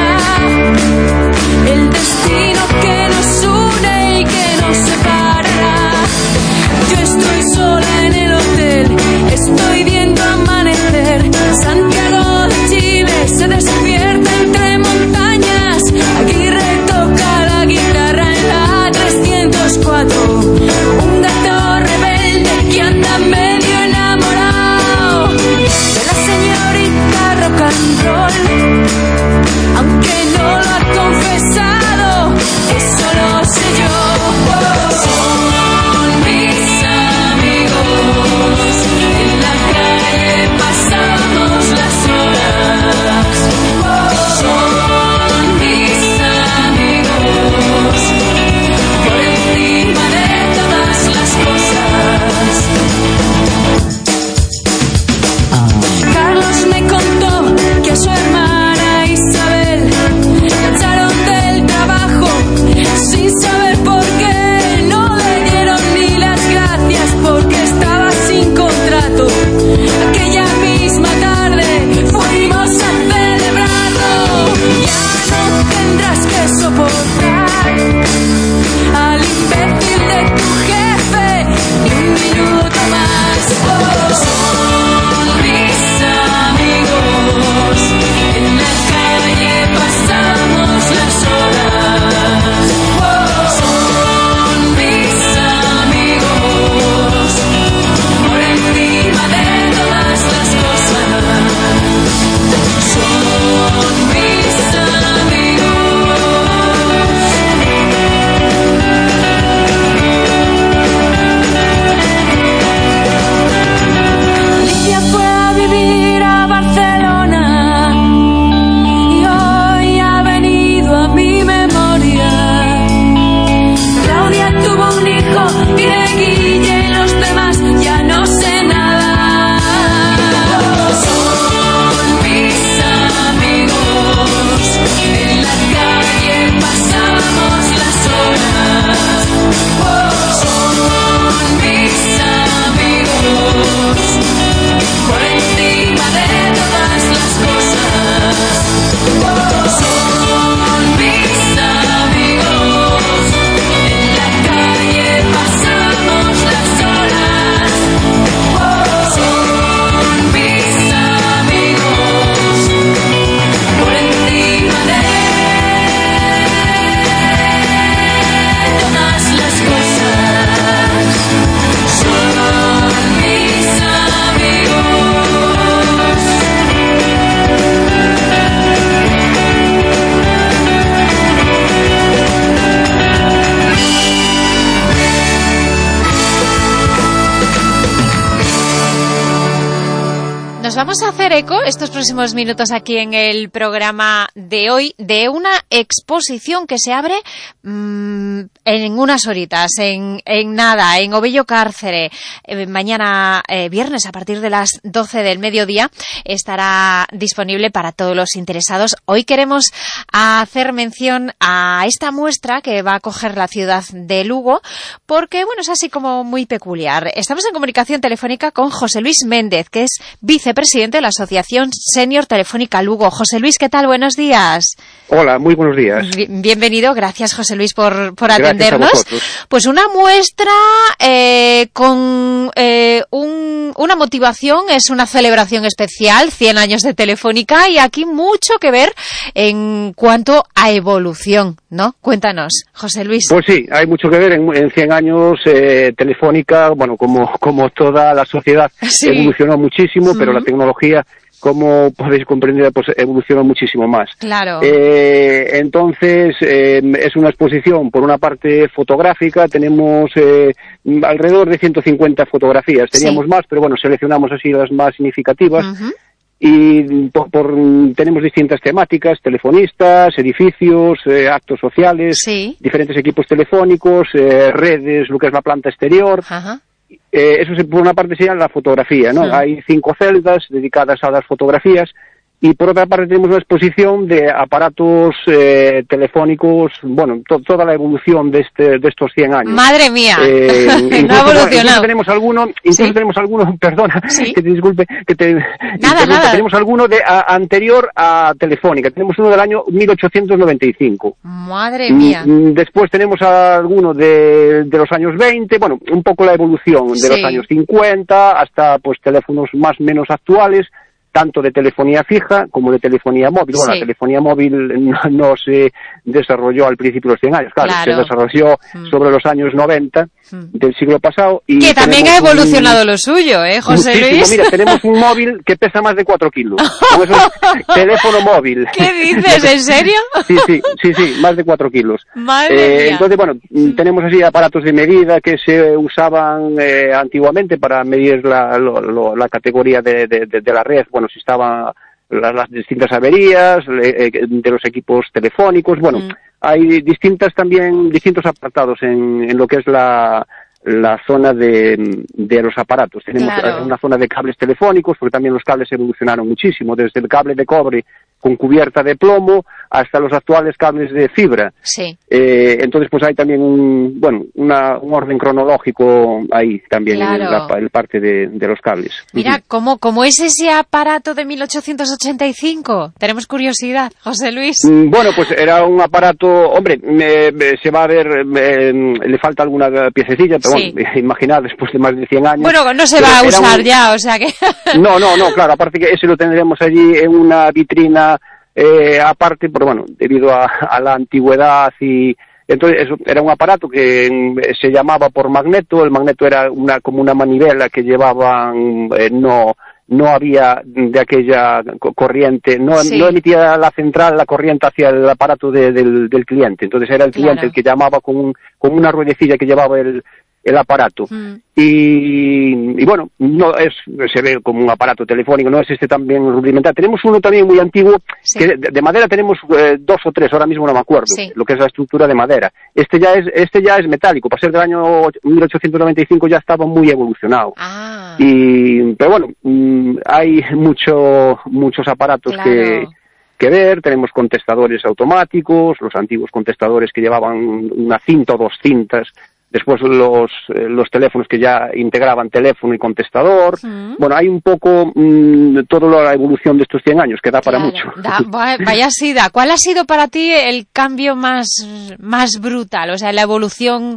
El destino que nos une y que nos separará. Yo estoy sola en el hotel, estoy viendo amanecer. Santiago de Chile se despierta entre montañas. Aquí retoca la guitarra en la trescientos cuatro. Un gato rebelde que anda medio enamorado de la señorita rock and roll. Aunque no lo ha confesado, eso lo sé yo. Son mis amigos, en la calle pasamos las horas. Son mis amigos, por encima de todas las cosas. Carlos me contó que a su hermana Isabel la echaron del trabajo sin saber por qué, no le dieron ni las gracias porque estaba sin contrato. Aquella misma tarde fuimos a celebrarlo. Ya no tendrás que soportar al imbécil de tu jefe ni un minuto más. Son mis amigos, en la calle pasamos las horas. Son mis amigos, por encima de todas las cosas. Son mis amigos. Lidia fue a vivir a Barcelona y hoy ha venido a mi memoria. Claudia tuvo un hijo y de Guille y los demás ya no sé nada. Son mis amigos, en la calle pasamos las horas. Son mis amigos, por encima de todas las cosas. Son mis amigos, en la calle pasamos las horas. Son mis amigos, por encima de todas las cosas. Son mis amigos. Nos vamos a hacer eco estos próximos minutos aquí en el programa de hoy de una exposición que se abre mmm, en unas horitas, en, en nada, en Ovello Cárcere. Eh, mañana eh, viernes a partir de las doce del mediodía estará disponible para todos los interesados. Hoy queremos hacer mención a esta muestra que va a acoger la ciudad de Lugo porque, bueno, es así como muy peculiar. Estamos en comunicación telefónica con José Luis Méndez, que es vicepresidente vicepresidente de la Asociación Senior Telefónica Lugo. José Luis, ¿qué tal? Buenos días. Hola, muy buenos días. Bienvenido, gracias José Luis por, por Gracias atendernos. Pues una muestra eh, con eh, un, una motivación, es una celebración especial, cien años de Telefónica, y aquí mucho que ver en cuanto a evolución, ¿no? Cuéntanos, José Luis. Pues sí, hay mucho que ver. En, en cien años eh, Telefónica, bueno, como, como toda la sociedad, sí. evolucionó muchísimo, uh-huh. pero la tecnología, como podéis comprender, pues evolucionó muchísimo más. Claro. Eh, entonces, eh, es una exposición, por una parte fotográfica, tenemos eh, alrededor de ciento cincuenta fotografías. Teníamos sí. más, pero bueno, seleccionamos así las más significativas. Uh-huh. Y por, por, tenemos distintas temáticas, telefonistas, edificios, eh, actos sociales, sí. diferentes equipos telefónicos, eh, redes, lo que es la planta exterior. Ajá. Eh, eso por una parte sería la fotografía, ¿no? Sí. Hay cinco celdas dedicadas a las fotografías. Y por otra parte tenemos una exposición de aparatos eh, telefónicos, bueno, to, toda la evolución de este de estos cien años. ¡Madre mía! Eh, incluso, no ha evolucionado. Incluso tenemos alguno, incluso ¿Sí? tenemos alguno, perdona, ¿Sí? que te disculpe, que te nada, nada. tenemos alguno de a, anterior a Telefónica, tenemos uno del año mil ochocientos noventa y cinco. ¡Madre mía! Después tenemos alguno de, de los años veinte, bueno, un poco la evolución de sí. los años cincuenta hasta pues teléfonos más o menos actuales, tanto de telefonía fija como de telefonía móvil. Bueno, sí. la telefonía móvil no, no se desarrolló al principio de los cien años, claro, claro. se desarrolló mm. sobre los años noventa mm. del siglo pasado. Y que también ha evolucionado un... lo suyo, ¿eh, José Muchísimo. Luis? Mira, tenemos un móvil que pesa más de cuatro kilos. Con eso es teléfono móvil. ¿Qué dices? ¿En serio? Sí, sí, sí, sí, más de cuatro kilos. Madre eh, mía. Entonces, bueno, mm. tenemos así aparatos de medida que se usaban eh, antiguamente para medir la, lo, lo, la categoría de, de, de, de la red, bueno, si estaba Las, las distintas averías eh, de los equipos telefónicos. Bueno, mm. hay distintas también, distintos apartados en, en lo que es la, la zona de, de los aparatos. Tenemos claro. una zona de cables telefónicos, porque también los cables evolucionaron muchísimo, desde el cable de cobre con cubierta de plomo hasta los actuales cables de fibra. Sí. Eh, entonces, pues hay también un, bueno, una, un orden cronológico ahí también claro. en la, en parte de, de los cables. Mira, uh-huh. ¿cómo, ¿cómo es ese aparato de mil ochocientos ochenta y cinco? Tenemos curiosidad, José Luis. Mm, bueno, pues era un aparato, hombre, me, me, se va a ver, me, le falta alguna piececilla, pero sí. bueno, imaginad, después de más de cien años. Bueno, no se va a usar un... ya, o sea que... No, no, no, claro, aparte que ese lo tendremos allí en una vitrina Eh, aparte, pero bueno, debido a, a la antigüedad y entonces eso era un aparato que eh, se llamaba por magneto. El magneto era una como una manivela que llevaban, eh, no no había de aquella corriente, no, sí. no emitía la central la corriente hacia el aparato de, del, del cliente. Entonces era el cliente claro. el que llamaba con, un, con una ruedecilla que llevaba el el aparato. Mm. Y, y bueno, no es se ve como un aparato telefónico, no es este también rudimentar. Tenemos uno también muy antiguo, sí. que de, de madera tenemos eh, dos o tres, ahora mismo no me acuerdo, sí. lo que es la estructura de madera. Este ya es este ya es metálico, para ser del año mil ochocientos noventa y cinco ya estaba muy evolucionado. Ah. Y, pero bueno, mm, hay mucho muchos aparatos claro. que que ver. Tenemos contestadores automáticos, los antiguos contestadores que llevaban una cinta o dos cintas. Después los eh, los teléfonos que ya integraban teléfono y contestador. Mm. Bueno, hay un poco mmm, toda la evolución de estos cien años, que da para claro, mucho. Da, vaya sida. ¿Cuál ha sido para ti el cambio más, más brutal? O sea, la evolución,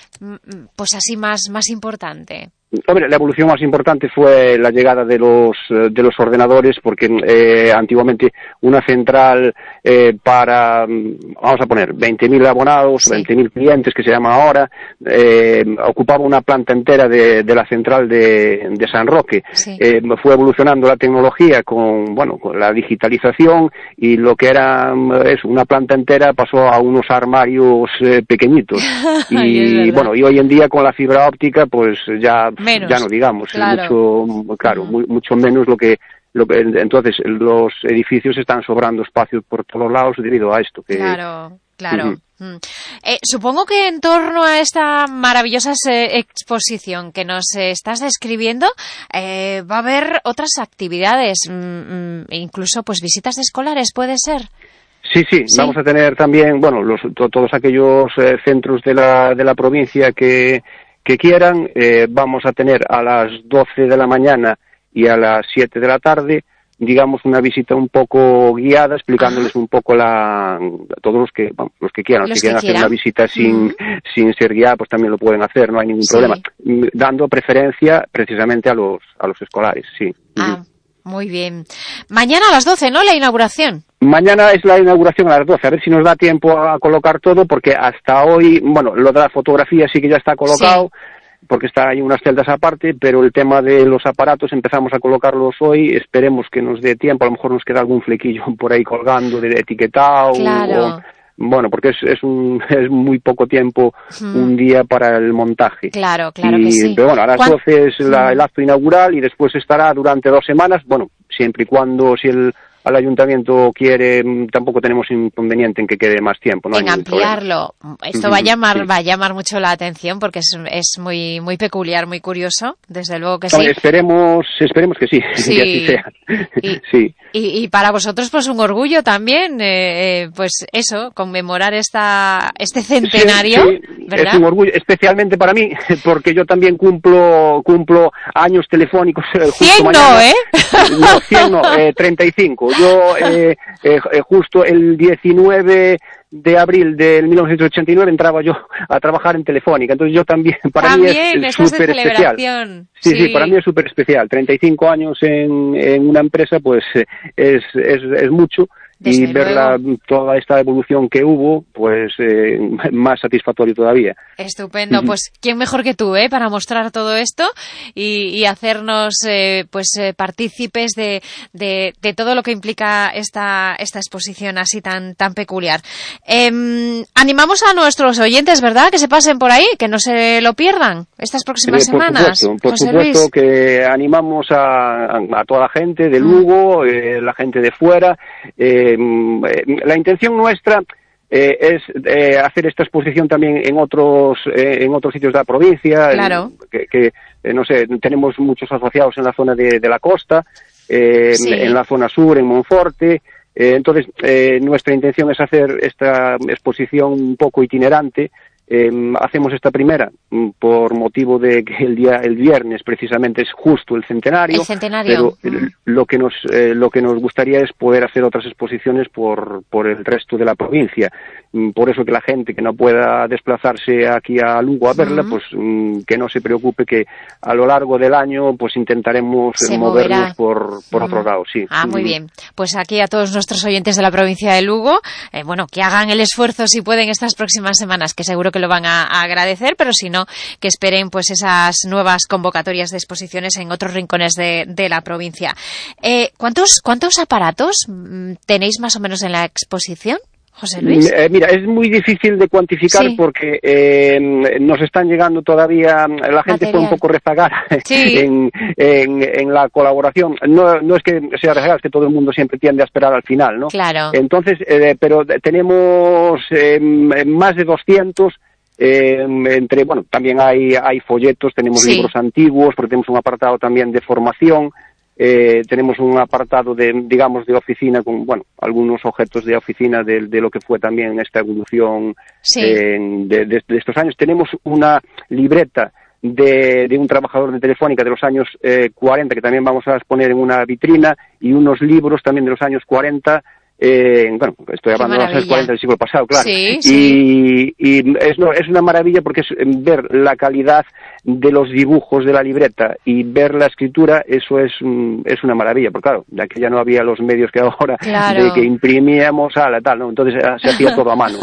pues así, más, más importante. Hombre, la evolución más importante fue la llegada de los de los ordenadores, porque eh, antiguamente una central eh, para, vamos a poner, veinte mil abonados, sí. veinte mil clientes, que se llama ahora, eh, ocupaba una planta entera de, de la central de, de San Roque. Sí. Eh, fue evolucionando la tecnología con, bueno, con la digitalización, y lo que era eso, una planta entera pasó a unos armarios eh, pequeñitos. Y bueno, y hoy en día con la fibra óptica, pues ya... Menos. Ya no digamos, claro. mucho, claro, uh-huh. mucho menos lo que, lo que, entonces los edificios están sobrando espacios por todos lados debido a esto. Que, claro, claro. Uh-huh. Eh, supongo que en torno a esta maravillosa eh, exposición que nos eh, estás describiendo, eh, va a haber otras actividades, mm, mm, incluso pues visitas escolares, ¿puede ser? Sí, sí, sí, vamos a tener también, bueno, los, to, todos aquellos eh, centros de la, de la provincia que que quieran, eh, vamos a tener a las doce de la mañana y a las siete de la tarde, digamos, una visita un poco guiada, explicándoles Ajá. un poco la, todos los que, bueno, los que quieran, los, los que quieran hacer una visita sin, uh-huh. sin ser guiada, pues también lo pueden hacer, no hay ningún sí. problema, dando preferencia precisamente a los, a los escolares, sí. Ah, uh-huh. Muy bien. Mañana a las doce, ¿no?, la inauguración. Mañana es la inauguración a las doce, a ver si nos da tiempo a colocar todo, porque hasta hoy, bueno, lo de la fotografía sí que ya está colocado, sí. porque está ahí unas celdas aparte, pero el tema de los aparatos empezamos a colocarlos hoy, esperemos que nos dé tiempo, a lo mejor nos queda algún flequillo por ahí colgando de etiquetado, claro. o, bueno, porque es, es, un, es muy poco tiempo, hmm. un día para el montaje. Claro, claro y, que sí. Pero bueno, a las ¿Cuán... doce es la, el acto inaugural y después estará durante dos semanas, bueno, siempre y cuando, si el al ayuntamiento quiere, tampoco tenemos inconveniente en que quede más tiempo, ¿no? En ampliarlo. Problema. Esto va a llamar, sí. va a llamar mucho la atención porque es, es muy, muy peculiar, muy curioso, desde luego que no, sí. Esperemos, esperemos que sí, sí. que así sea. Y, sí. y, y para vosotros, pues un orgullo también, eh, pues eso, conmemorar esta, este centenario, sí, sí. ¿verdad? Es un orgullo, especialmente para mí, porque yo también cumplo, cumplo años telefónicos. Eh, justo cien mañana. no, ¿eh? No, cien no, eh, treinta y cinco. Yo eh, eh, justo el diecinueve de abril del mil novecientos ochenta y nueve entraba yo a trabajar en Telefónica, entonces yo también, para también, mí es súper especial. Sí, sí, sí, para mí es súper especial. treinta y cinco años en, en una empresa, pues eh, es, es, es mucho. Desde y ver la, toda esta evolución que hubo, pues eh, más satisfactorio todavía. Estupendo, uh-huh. pues quién mejor que tú, ¿eh? Para mostrar todo esto y, y hacernos eh, pues eh, partícipes de, de, de todo lo que implica esta, esta exposición así tan, tan peculiar. Eh, animamos a nuestros oyentes, ¿verdad?, que se pasen por ahí, que no se lo pierdan estas próximas eh, por semanas. Supuesto, por José supuesto Luis. Que animamos a, a toda la gente de Lugo, eh, la gente de fuera. Eh, la intención nuestra eh, es eh, hacer esta exposición también en otros eh, en otros sitios de la provincia, claro. en, que, que eh, no sé, tenemos muchos asociados en la zona de, de la costa, eh, sí. en la zona sur, en Monforte. Eh, entonces, eh, nuestra intención es hacer esta exposición un poco itinerante. Eh, hacemos esta primera por motivo de que el día el viernes precisamente es justo el centenario, el centenario. pero mm. lo que nos eh, lo que nos gustaría es poder hacer otras exposiciones por por el resto de la provincia. Por eso que la gente que no pueda desplazarse aquí a Lugo a verla, uh-huh. pues mm, que no se preocupe, que a lo largo del año pues intentaremos se movernos moverá. por por uh-huh. otro lado, sí. Ah, muy uh-huh. bien. Pues aquí a todos nuestros oyentes de la provincia de Lugo, eh, bueno, que hagan el esfuerzo si pueden estas próximas semanas, que seguro que lo van a, a agradecer, pero si no, que esperen pues esas nuevas convocatorias de exposiciones en otros rincones de, de la provincia. Eh, ¿cuántos, cuántos aparatos tenéis más o menos en la exposición, José Luis? Eh, mira, es muy difícil de cuantificar sí. porque eh, nos están llegando todavía, la gente Material. fue un poco rezagada sí. en, en, en la colaboración. No, no es que sea rezagada, es que todo el mundo siempre tiende a esperar al final, ¿no? Claro. Entonces, eh, pero tenemos eh, más de doscientos. Eh, entre bueno también hay hay folletos, tenemos sí. libros antiguos, porque tenemos un apartado también de formación, eh, tenemos un apartado de digamos de oficina con bueno algunos objetos de oficina de, de lo que fue también esta evolución sí. eh, de, de, de estos años. Tenemos una libreta de, de un trabajador de Telefónica de los años eh, cuarenta que también vamos a exponer en una vitrina, y unos libros también de los años cuarenta. Eh, bueno, estoy hablando de los años cuarenta del siglo pasado, claro. Sí, y sí. y es, no, es una maravilla porque es ver la calidad de los dibujos de la libreta y ver la escritura, eso es es una maravilla, porque claro, de aquella no había los medios que ahora, claro. de que imprimíamos a la tal, ¿no? Entonces se hacía todo a mano.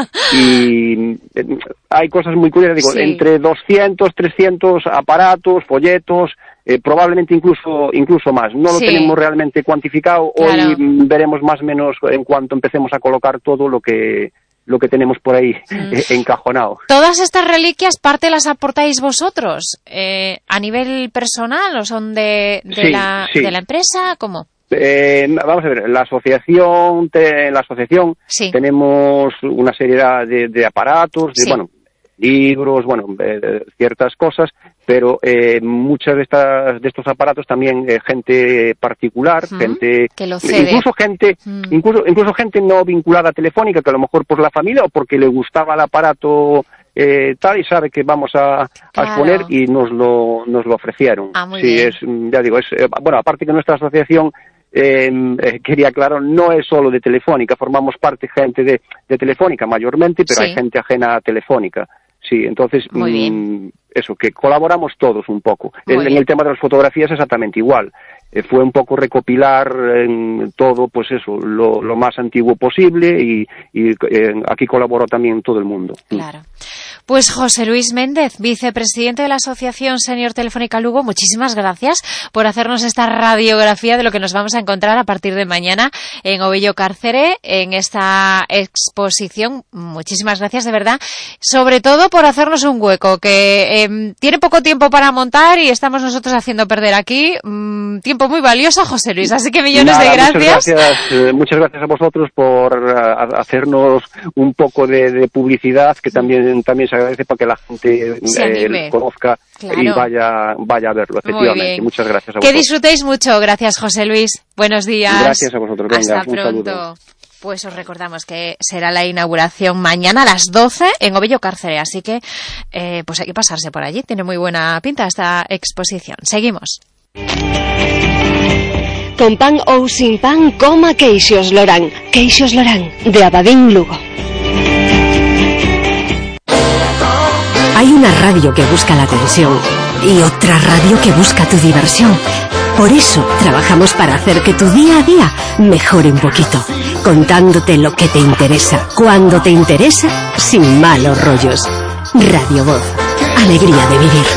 Y eh, hay cosas muy curiosas, digo, sí. entre doscientos, trescientos aparatos, folletos, Eh, probablemente incluso incluso más. No lo sí. tenemos realmente cuantificado. Claro. Hoy veremos más o menos en cuanto empecemos a colocar todo lo que lo que tenemos por ahí mm. eh, encajonado. ¿Todas estas reliquias parte las aportáis vosotros eh, a nivel personal o son de, de, sí, la, sí. de la empresa? ¿Cómo? Eh, vamos a ver, la asociación, te, la asociación sí. tenemos una serie de, de aparatos, de, sí. bueno, libros, bueno, eh, ciertas cosas, pero eh, muchas de estas de estos aparatos también eh, gente particular, uh-huh. gente que lo cede. incluso gente uh-huh. incluso incluso gente no vinculada a Telefónica, que a lo mejor por la familia o porque le gustaba el aparato eh, tal, y sabe que vamos a, a Claro. exponer y nos lo, nos lo ofrecieron. Ah, muy sí, bien. es, ya digo, es, eh, bueno, aparte que nuestra asociación, eh, eh, quería aclarar, no es solo de Telefónica, formamos parte gente de, de Telefónica mayormente, pero Sí. hay gente ajena a Telefónica. Sí, entonces, Muy mm, bien. eso, que colaboramos todos un poco. Muy En, en bien. el tema de las fotografías exactamente igual. Eh, fue un poco recopilar en todo, pues eso, lo, lo más antiguo posible y, y eh, aquí colaboró también todo el mundo. Claro. Pues José Luis Méndez, vicepresidente de la Asociación Senior Telefónica Lugo, muchísimas gracias por hacernos esta radiografía de lo que nos vamos a encontrar a partir de mañana en Ovello Cárcere, en esta exposición. Muchísimas gracias, de verdad. Sobre todo por hacernos un hueco, que eh, tiene poco tiempo para montar y estamos nosotros haciendo perder aquí mmm, tiempo muy valioso a José Luis. Así que millones Nada, de gracias. Muchas gracias, eh, muchas gracias a vosotros por uh, hacernos un poco de, de publicidad, que también, también se agradece para que la gente Se anime. eh, conozca Claro. y vaya, vaya a verlo, efectivamente. bien. Muchas gracias a Que vosotros. disfrutéis mucho. Gracias, José Luis. Buenos días. Gracias a vosotros. Venga, Hasta un pronto. saludo. Pues os recordamos que será la inauguración mañana a las doce en Ovello Cárcere, así que eh, pues hay que pasarse por allí. Tiene muy buena pinta esta exposición. Seguimos. Con pan ou sin pan, coma queixos Lorán. Queixos Lorán, de Abadín Lugo. Hay una radio que busca la atención y otra radio que busca tu diversión. Por eso trabajamos para hacer que tu día a día mejore un poquito, contándote lo que te interesa, cuando te interesa, sin malos rollos. Radio Voz, alegría de vivir.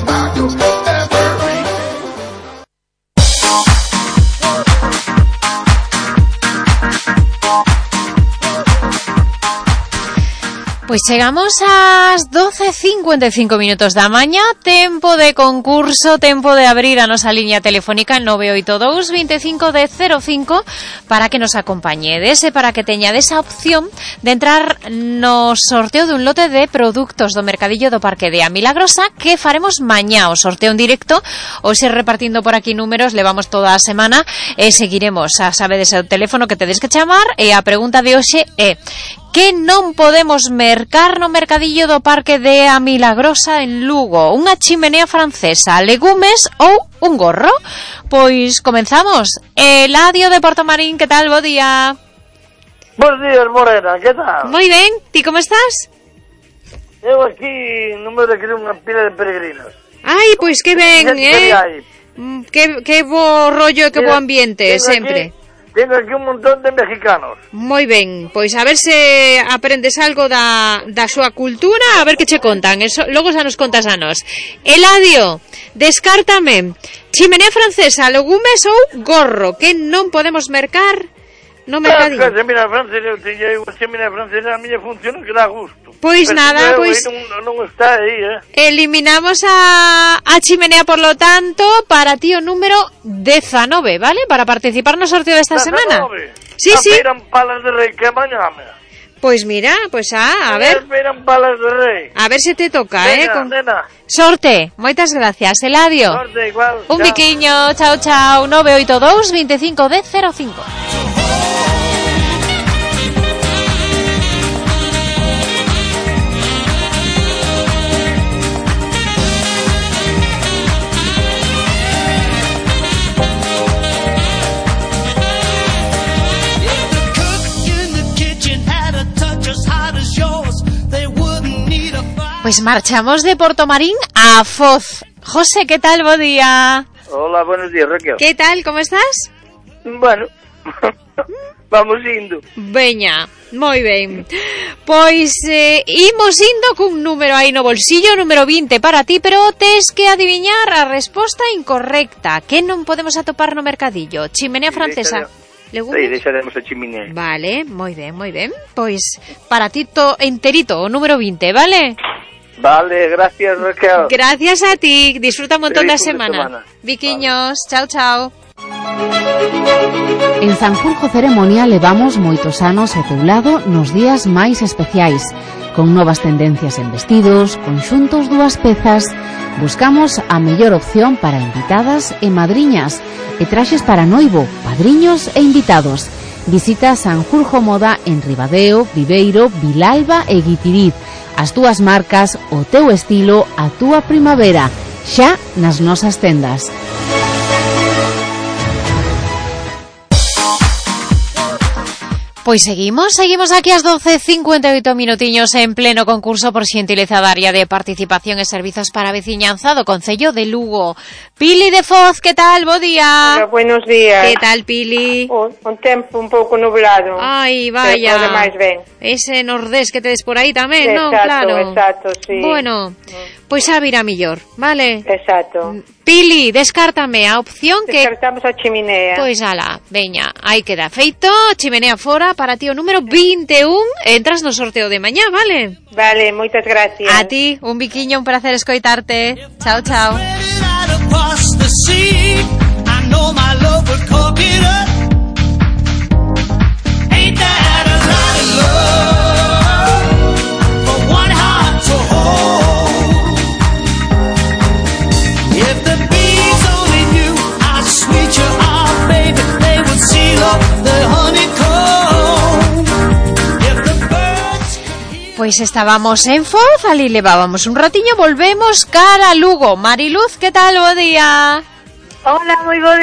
Pues chegamos ás doce e cincuenta e cinco minutos da mañá, tempo de concurso, tempo de abrir a nosa liña telefónica nove oito dous, veinticinco, diez, cero cinco para que nos acompañedes e para que teñades a opción de entrar no sorteo dun lote de produtos do Mercadillo do Parque de A Milagrosa que faremos mañá, o sorteo en directo, ou se repartindo por aquí números, levamos toda a semana e seguiremos, a sabedes o teléfono que tedes que chamar e a pregunta de hoxe é: que non podemos mercar no Mercadillo do Parque de A Milagrosa en Lugo? Unha chimenea francesa, legumes ou un gorro? Pois comenzamos. Eladio de Portomarín, que tal? Bo día. Bos días, Morena, que tal? Moi ben, ti como estás? Eu aquí non me requiro unha pila de peregrinos. Ai, pois que ben, eh? Hai? Que, que bo rollo e que bo ambiente, Tengo sempre. Aquí, tengo aquí un montón de mexicanos. Moi ben, pois a ver se aprendes algo da, da súa cultura, a ver que che contan, eso, logo xa nos contas a nos. Eladio, descártame, chimenea francesa, legumes ou gorro, que non podemos mercar no mercadillo. Ah, chimenea francesa, eu teño aí unha chimenea francesa, a miña funciona que dá gusto. Pois Pero nada, eu pois aí non, non está aí, eh? eliminamos a, a chimenea, por lo tanto, para ti o número diecinueve, ¿vale? Para participar no sorteo desta semana. Sí, a sí. Feiran Palas de Rei, que mañana. Pois mira, pois ah, a ver. Feiran Palas de Rei. A ver se te toca, Venga, eh. Con... nena. Sorte, moitas gracias, Eladio. Sorte, igual. Un chao. biquiño, chao, chao, nove oito dous, veinticinco, diez, cero cinco. Pues marchamos de Portomarín a Foz. José, ¿qué tal? Bo día. Hola, buenos días, Raquel. ¿Qué tal? ¿Cómo estás? Bueno, vamos indo. Veña, moi ben. Pois eh, imos indo cun número aí no bolsillo, número veinte para ti, pero tes que adiviñar a resposta incorrecta. Que non podemos atopar no mercadillo? Chimenea francesa. Legumes? Sí, deixaremos a chimenea. Vale, moi ben, moi ben. Pois para ti to enterito, o número veinte, vale? Vale, gracias, Raquel. Gracias a ti, disfruta un montón da Feliz fin de semana. semana. Viquiños, chao, chao. En Sanjurjo Ceremonia levamos moitos anos ao teu lado nos días máis especiais, con novas tendencias en vestidos, conxuntos, dúas pezas. Buscamos a mellor opción para invitadas e madriñas, e traxes para noivo, padriños e invitados. Visita Sanjurjo Moda en Ribadeo, Viveiro, Vilalba e Guitiriz. as túas marcas, o teu estilo, a túa primavera, xa nas nosas tendas. Pois seguimos, seguimos aquí ás doce cincuenta e oito minutiños en pleno concurso por xentileza da área de participación e servizos para a veciñanza do Concello de Lugo. Pili de Foz, que tal? Bo día. Hola, buenos días. Que tal, Pili? Un, un tempo un pouco nublado. Ai, vaya. Pero máis ben. Ese nordés que tedes por aí tamén, exacto, non? Claro. Exacto, sí. Bueno, pois a vira millor, vale? Exacto. Pili, descártame a opción que... Descartamos a chimenea. Pois ala, veña, aí queda feito, chimenea fora, para ti o número vinte e un, entras no sorteo de mañá, vale? Vale, moitas gracias. A ti, un biquiño, un placer escoitarte. Chao, chao. Pois estábamos en Foz, ali levábamos un ratiño, volvemos cara a Lugo. Mariluz, que tal? Bo día. Hola, moi bo